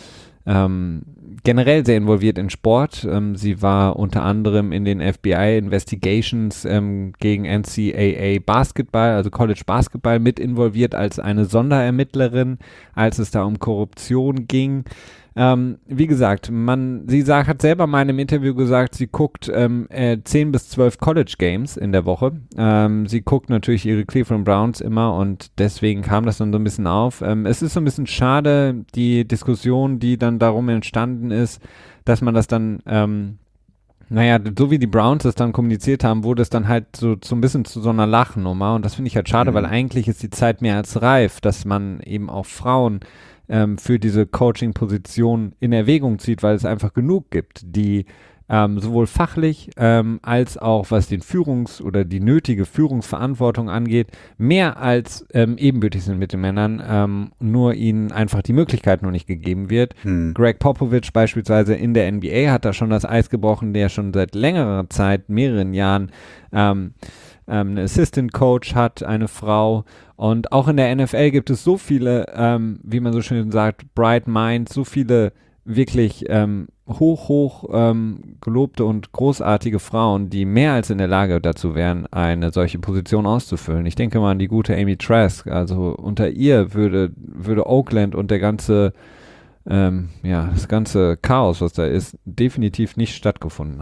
ähm, generell sehr involviert in Sport. Ähm, sie war unter anderem in den F B I-Investigations ähm, gegen N C A A Basketball, also College Basketball, mit involviert als eine Sonderermittlerin, als es da um Korruption ging. Ähm, wie gesagt, man, sie sagt, hat selber mal in einem Interview gesagt, sie guckt ähm, äh, zehn bis zwölf College Games in der Woche. Ähm, sie guckt natürlich ihre Cleveland Browns immer und deswegen kam das dann so ein bisschen auf. Ähm, es ist so ein bisschen schade, die Diskussion, die dann darum entstanden ist, dass man das dann, ähm, naja, so wie die Browns es dann kommuniziert haben, wurde es dann halt so, so ein bisschen zu so einer Lachnummer und das finde ich halt schade, mhm. weil eigentlich ist die Zeit mehr als reif, dass man eben auch Frauen Ähm, für diese Coaching-Position in Erwägung zieht, weil es einfach genug gibt, die ähm, sowohl fachlich ähm, als auch was den Führungs- oder die nötige Führungsverantwortung angeht, mehr als ähm, ebenbürtig sind mit den Männern, ähm, nur ihnen einfach die Möglichkeit noch nicht gegeben wird. Hm. Greg Popovich beispielsweise in der N B A hat da schon das Eis gebrochen, der schon seit längerer Zeit, mehreren Jahren ähm, ähm, einen Assistant Coach hat, eine Frau. Und auch in der N F L gibt es so viele, ähm, wie man so schön sagt, bright minds, so viele wirklich ähm, hoch, hoch ähm, gelobte und großartige Frauen, die mehr als in der Lage dazu wären, eine solche Position auszufüllen. Ich denke mal an die gute Amy Trask. Also unter ihr würde, würde Oakland und der ganze, ähm, ja, das ganze Chaos, was da ist, definitiv nicht stattgefunden haben.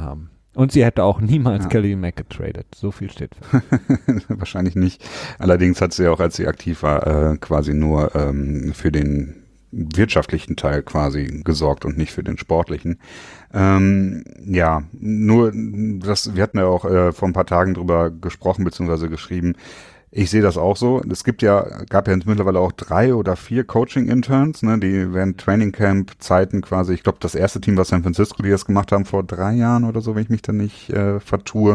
Und sie hätte auch niemals Ja. Khalil Mack getradet. So viel steht fest. Wahrscheinlich nicht. Allerdings hat sie auch, als sie aktiv war, äh, quasi nur ähm, für den wirtschaftlichen Teil quasi gesorgt und nicht für den sportlichen. Ähm, ja, nur, das, wir hatten ja auch äh, vor ein paar Tagen drüber gesprochen bzw. geschrieben. Ich sehe das auch so. Es gibt ja, gab ja mittlerweile auch drei oder vier Coaching-Interns, ne, die während Training-Camp-Zeiten quasi, ich glaube, das erste Team war San Francisco, die das gemacht haben vor drei Jahren oder so, wenn ich mich da nicht äh, vertue.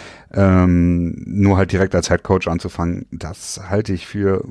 Ähm, nur halt direkt als Head-Coach anzufangen, das halte ich für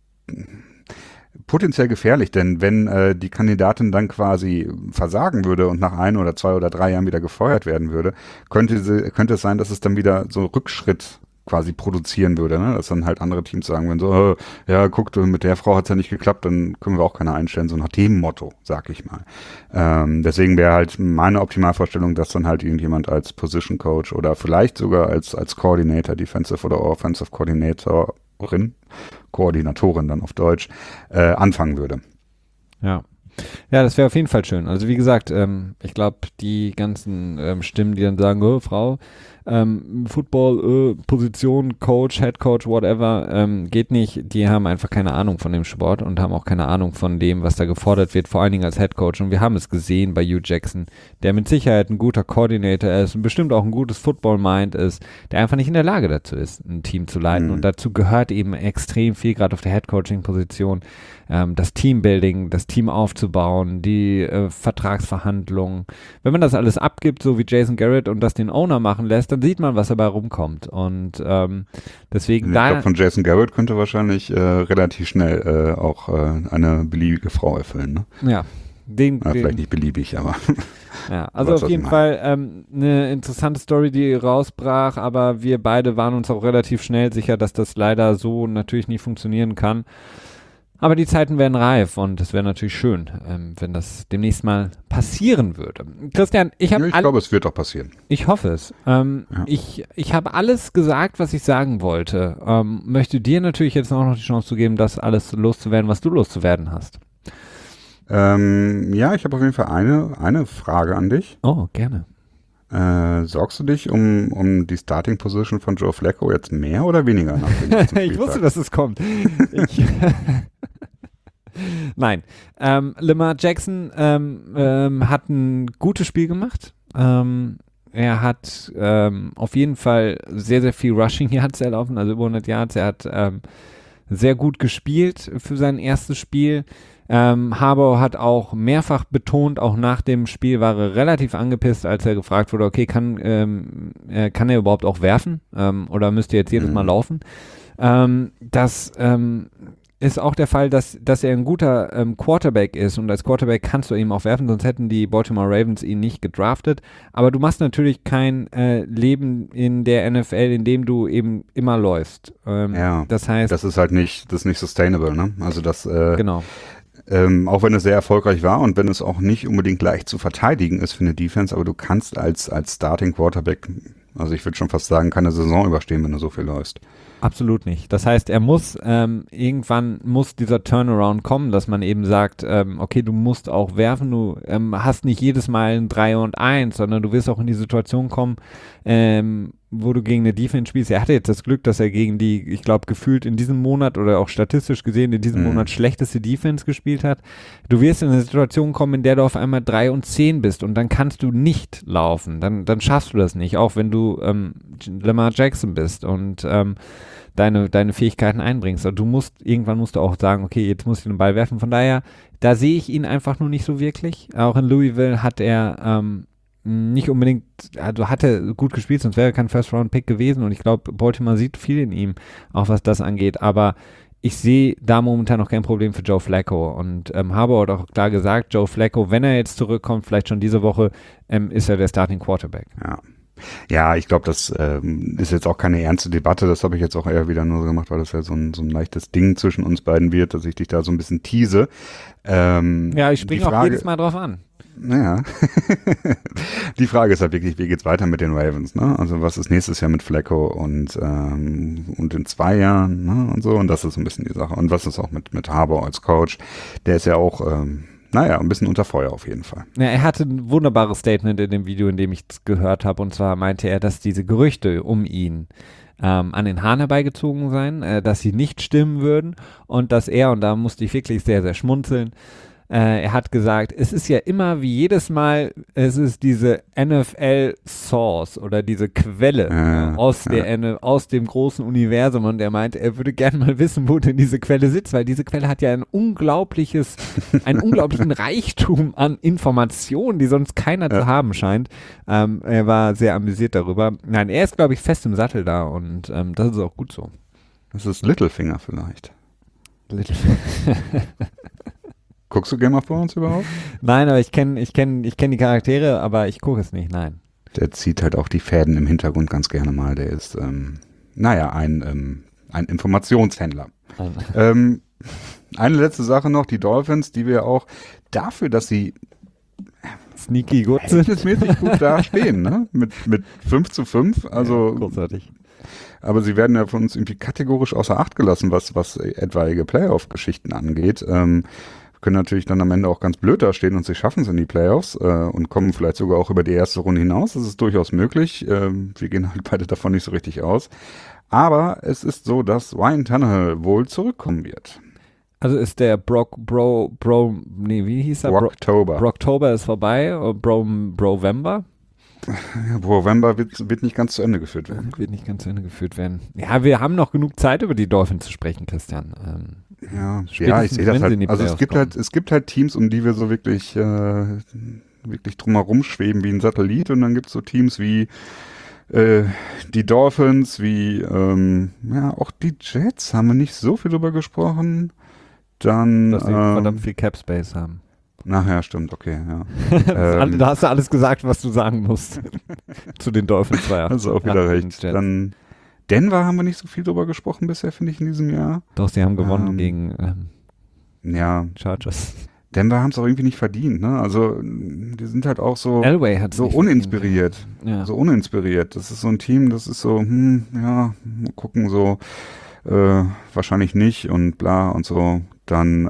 potenziell gefährlich, denn wenn äh, die Kandidatin dann quasi versagen würde und nach ein oder zwei oder drei Jahren wieder gefeuert werden würde, könnte, sie, könnte es sein, dass es dann wieder so Rückschritt quasi produzieren würde, ne? Dass dann halt andere Teams sagen würden, so, äh, ja, guck, mit der Frau hat es ja nicht geklappt, dann können wir auch keine einstellen, so nach dem Motto, sag ich mal. Ähm, deswegen wäre halt meine Optimalvorstellung, dass dann halt irgendjemand als Position Coach oder vielleicht sogar als, als Coordinator, Defensive oder Offensive Coordinatorin, Koordinatorin dann auf Deutsch, äh, anfangen würde. Ja. Ja, das wäre auf jeden Fall schön. Also wie gesagt, ähm, ich glaube, die ganzen ähm, Stimmen, die dann sagen, oh, Frau, ähm, Football, äh, Position, Coach, Head Coach, whatever, ähm, geht nicht. Die haben einfach keine Ahnung von dem Sport und haben auch keine Ahnung von dem, was da gefordert wird, vor allen Dingen als Head Coach. Und wir haben es gesehen bei Hugh Jackson, der mit Sicherheit ein guter Coordinator ist und bestimmt auch ein gutes Football-Mind ist, der einfach nicht in der Lage dazu ist, ein Team zu leiten. Mhm. Und dazu gehört eben extrem viel, gerade auf der Head Coaching-Position, ähm, das Teambuilding, das Team aufzubauen, die äh, Vertragsverhandlungen. Wenn man das alles abgibt, so wie Jason Garrett, und das den Owner machen lässt, dann sieht man, was dabei rumkommt. Und ähm, deswegen Ich da... glaube, von Jason Garrett könnte wahrscheinlich äh, relativ schnell äh, auch äh, eine beliebige Frau erfüllen. Ne? Ja, den, Ja, den, vielleicht nicht beliebig, aber ja, also weißt, auf was jeden ich Fall ähm, eine interessante Story, die rausbrach, aber wir beide waren uns auch relativ schnell sicher, dass das leider so natürlich nicht funktionieren kann. Aber die Zeiten werden reif und es wäre natürlich schön, ähm, wenn das demnächst mal passieren würde. Christian, ich habe ja, ich glaube, es wird doch passieren. Ich hoffe es. Ähm, Ja. Ich, ich habe alles gesagt, was ich sagen wollte. Ähm, möchte dir natürlich jetzt auch noch die Chance zu geben, das alles loszuwerden, was du loszuwerden hast. Ähm, ja, ich habe auf jeden Fall eine, eine Frage an dich. Oh, gerne. Äh, sorgst du dich um, um die Starting Position von Joe Flacco jetzt mehr oder weniger nach dem letzten Ich wusste, Spieltag? dass es kommt. Ich Nein. Ähm, Lamar Jackson ähm, ähm, hat ein gutes Spiel gemacht. Ähm, er hat ähm, auf jeden Fall sehr, sehr viel Rushing Yards erlaufen, also über hundert Yards. Er hat ähm, sehr gut gespielt für sein erstes Spiel. Ähm, Harbaugh hat auch mehrfach betont, auch nach dem Spiel war er relativ angepisst, als er gefragt wurde, okay, kann, ähm, äh, kann er überhaupt auch werfen ähm, oder müsst ihr jetzt jedes Mhm. Mal laufen? Ähm, das ähm, ist auch der Fall, dass, dass er ein guter ähm, Quarterback ist und als Quarterback kannst du ihm auch werfen, sonst hätten die Baltimore Ravens ihn nicht gedraftet. Aber du machst natürlich kein äh, Leben in der N F L, in dem du eben immer läufst. Ähm, Ja, das heißt, Das ist halt nicht, das ist nicht sustainable, ne? Also das, äh, genau. ähm, auch wenn es sehr erfolgreich war und wenn es auch nicht unbedingt leicht zu verteidigen ist für eine Defense, aber du kannst als, als Starting Quarterback, also ich würde schon fast sagen, keine Saison überstehen, wenn du so viel läufst. Absolut nicht. Das heißt, er muss, ähm, irgendwann muss dieser Turnaround kommen, dass man eben sagt, ähm, okay, du musst auch werfen, du ähm, hast nicht jedes Mal ein drei und eins, sondern du wirst auch in die Situation kommen, ähm, wo du gegen eine Defense spielst. Er hatte jetzt das Glück, dass er gegen die, ich glaube, gefühlt in diesem Monat oder auch statistisch gesehen in diesem Mhm. Monat schlechteste Defense gespielt hat. Du wirst in eine Situation kommen, in der du auf einmal drei und zehn bist und dann kannst du nicht laufen. Dann, dann schaffst du das nicht, auch wenn du ähm, Lamar Jackson bist und ähm, deine, deine Fähigkeiten einbringst. Also du musst, irgendwann musst du auch sagen, okay, jetzt muss ich den Ball werfen. Von daher, da sehe ich ihn einfach nur nicht so wirklich. Auch in Louisville hat er ähm, nicht unbedingt, also hatte gut gespielt, sonst wäre er kein First-Round-Pick gewesen und ich glaube, Baltimore sieht viel in ihm, auch was das angeht, aber ich sehe da momentan noch kein Problem für Joe Flacco und ähm, Harbaugh hat auch klar gesagt, Joe Flacco, wenn er jetzt zurückkommt, vielleicht schon diese Woche, ähm, ist er der Starting Quarterback. Ja. Ja, ich glaube, das ähm, ist jetzt auch keine ernste Debatte. Das habe ich jetzt auch eher wieder nur so gemacht, weil das ja so ein, so ein leichtes Ding zwischen uns beiden wird, dass ich dich da so ein bisschen tease. Ähm, Ja, ich die springe auch Frage- jedes Mal drauf an. Naja, die Frage ist halt wirklich, wie geht's weiter mit den Ravens, ne? Also was ist nächstes Jahr mit Flacco und ähm, und in zwei Jahren, ne? Und so, und das ist so ein bisschen die Sache. Und was ist auch mit mit Harbaugh als Coach? Der ist ja auch ähm, naja, ein bisschen unter Feuer auf jeden Fall. Ja, er hatte ein wunderbares Statement in dem Video, in dem ich es gehört habe. Und zwar meinte er, dass diese Gerüchte um ihn ähm, an den Haaren herbeigezogen seien, äh, dass sie nicht stimmen würden und dass er, und da musste ich wirklich sehr, sehr schmunzeln, äh, er hat gesagt, es ist ja immer wie jedes Mal, es ist diese N F L-Source oder diese Quelle Ja, äh, aus, ja. der, N- aus dem großen Universum, und er meinte, er würde gerne mal wissen, wo denn diese Quelle sitzt, weil diese Quelle hat ja ein unglaubliches, einen unglaublichen Reichtum an Informationen, die sonst keiner Ja. zu haben scheint. Ähm, er war sehr amüsiert darüber. Nein, er ist, glaube ich, fest im Sattel da, und ähm, das ist auch gut so. Das ist Littlefinger vielleicht. Little Guckst du Game of Thrones überhaupt? Nein, aber ich kenne ich kenn, ich kenn die Charaktere, aber ich gucke es nicht, nein. Der zieht halt auch die Fäden im Hintergrund ganz gerne mal. Der ist, ähm, naja, ein, ähm, ein Informationshändler. ähm, eine letzte Sache noch, die Dolphins, die wir auch dafür, dass sie Sneaky gut sind. verhältnismäßig gut dastehen, ne? Mit, mit fünf zu fünf, also, Ja, großartig. aber sie werden ja von uns irgendwie kategorisch außer Acht gelassen, was, was etwaige Playoff-Geschichten angeht. Ähm, können natürlich dann am Ende auch ganz blöd dastehen und sie schaffen es in die Playoffs äh, und kommen vielleicht sogar auch über die erste Runde hinaus. Das ist durchaus möglich. Ähm, wir gehen halt beide davon nicht so richtig aus. Aber es ist so, dass Ryan Tannehill wohl zurückkommen wird. Also ist der Brock, Bro, Bro, nee, wie hieß er? Bro, Brocktober. Brocktober ist vorbei, oder Bro, Brovember? November wird, wird nicht ganz zu Ende geführt werden. Wird nicht ganz zu Ende geführt werden. Ja, wir haben noch genug Zeit, über die Dolphins zu sprechen, Christian. Ähm, Ja, Spätestens, ja, ich sehe das wenn sie in die halt. Also es Playoffs gibt kommen. halt, es gibt halt Teams, um die wir so wirklich, äh, wirklich drumherum schweben wie ein Satellit, und dann gibt es so Teams wie äh, die Dolphins, wie ähm, ja auch die Jets, haben wir nicht so viel drüber gesprochen. Dann dass sie ähm, verdammt viel Cap Space haben. nachher stimmt, okay, ja. Das- ähm, da hast du alles gesagt, was du sagen musst. Zu den Dolphins war ja. Hast du auch wieder Ja, recht. und Jets. Dann Denver haben wir nicht so viel drüber gesprochen bisher, finde ich, in diesem Jahr. Doch, sie haben gewonnen Ähm, gegen ähm, Ja, Chargers. Denver haben es auch irgendwie nicht verdient, ne? Also die sind halt auch so, Elway hat so uninspiriert. Ja. So uninspiriert. Das ist so ein Team, das ist so, hm, ja, mal gucken, so, äh, wahrscheinlich nicht und bla und so. Dann,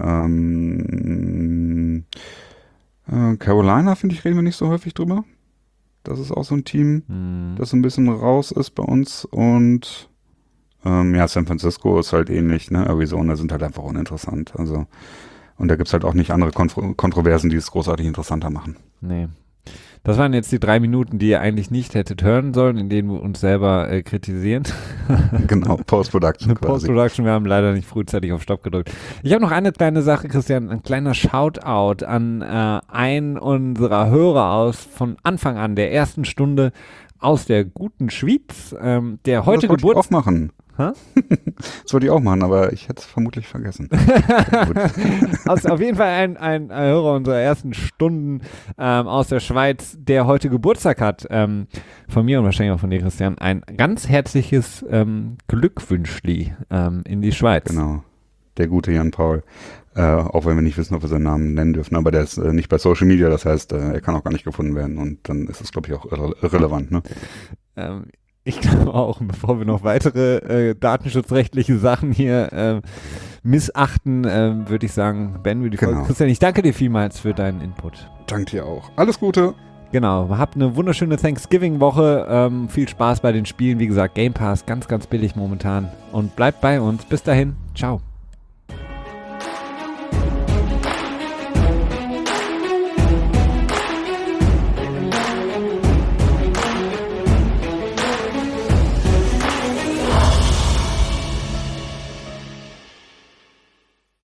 ähm, äh, Carolina, finde ich, reden wir nicht so häufig drüber. Das ist auch so ein Team, Hm. das so ein bisschen raus ist bei uns. Und, ähm, ja, San Francisco ist halt ähnlich, ne? Arizona sind halt einfach uninteressant. Also, und da gibt's halt auch nicht andere Kontro- Kontroversen, die es großartig interessanter machen. Nee. Das waren jetzt die drei Minuten, die ihr eigentlich nicht hättet hören sollen, in denen wir uns selber äh, kritisieren. Genau, Post-Production quasi. Post-Production, wir haben leider nicht frühzeitig auf Stopp gedrückt. Ich habe noch eine kleine Sache, Christian, ein kleiner Shoutout an äh, einen unserer Hörer aus von Anfang an, der ersten Stunde aus der guten Schweiz, ähm, der heute das wollte ich auch Geburtstag... machen. Hä? Das wollte ich auch machen, aber ich hätte es vermutlich vergessen. Gut. Also auf jeden Fall ein, ein, ein Hörer unserer ersten Stunden ähm, aus der Schweiz, der heute Geburtstag hat. Ähm, von mir und wahrscheinlich auch von dir, Christian. Ein ganz herzliches ähm, Glückwünschli ähm, in die Schweiz. Genau. Der gute Jan Paul. Äh, auch wenn wir nicht wissen, ob wir seinen Namen nennen dürfen, aber der ist äh, nicht bei Social Media, das heißt, äh, er kann auch gar nicht gefunden werden und dann ist es, glaube ich, auch irre irrelevant. Ne? Ähm, ich glaube auch, bevor wir noch weitere äh, datenschutzrechtliche Sachen hier äh, missachten, äh, würde ich sagen, beenden wir die Folge. Genau. Christian, ich danke dir vielmals für deinen Input. Dank dir auch. Alles Gute. Genau, habt eine wunderschöne Thanksgiving-Woche. Ähm, viel Spaß bei den Spielen. Wie gesagt, Game Pass, ganz, ganz billig momentan. Und bleibt bei uns. Bis dahin. Ciao.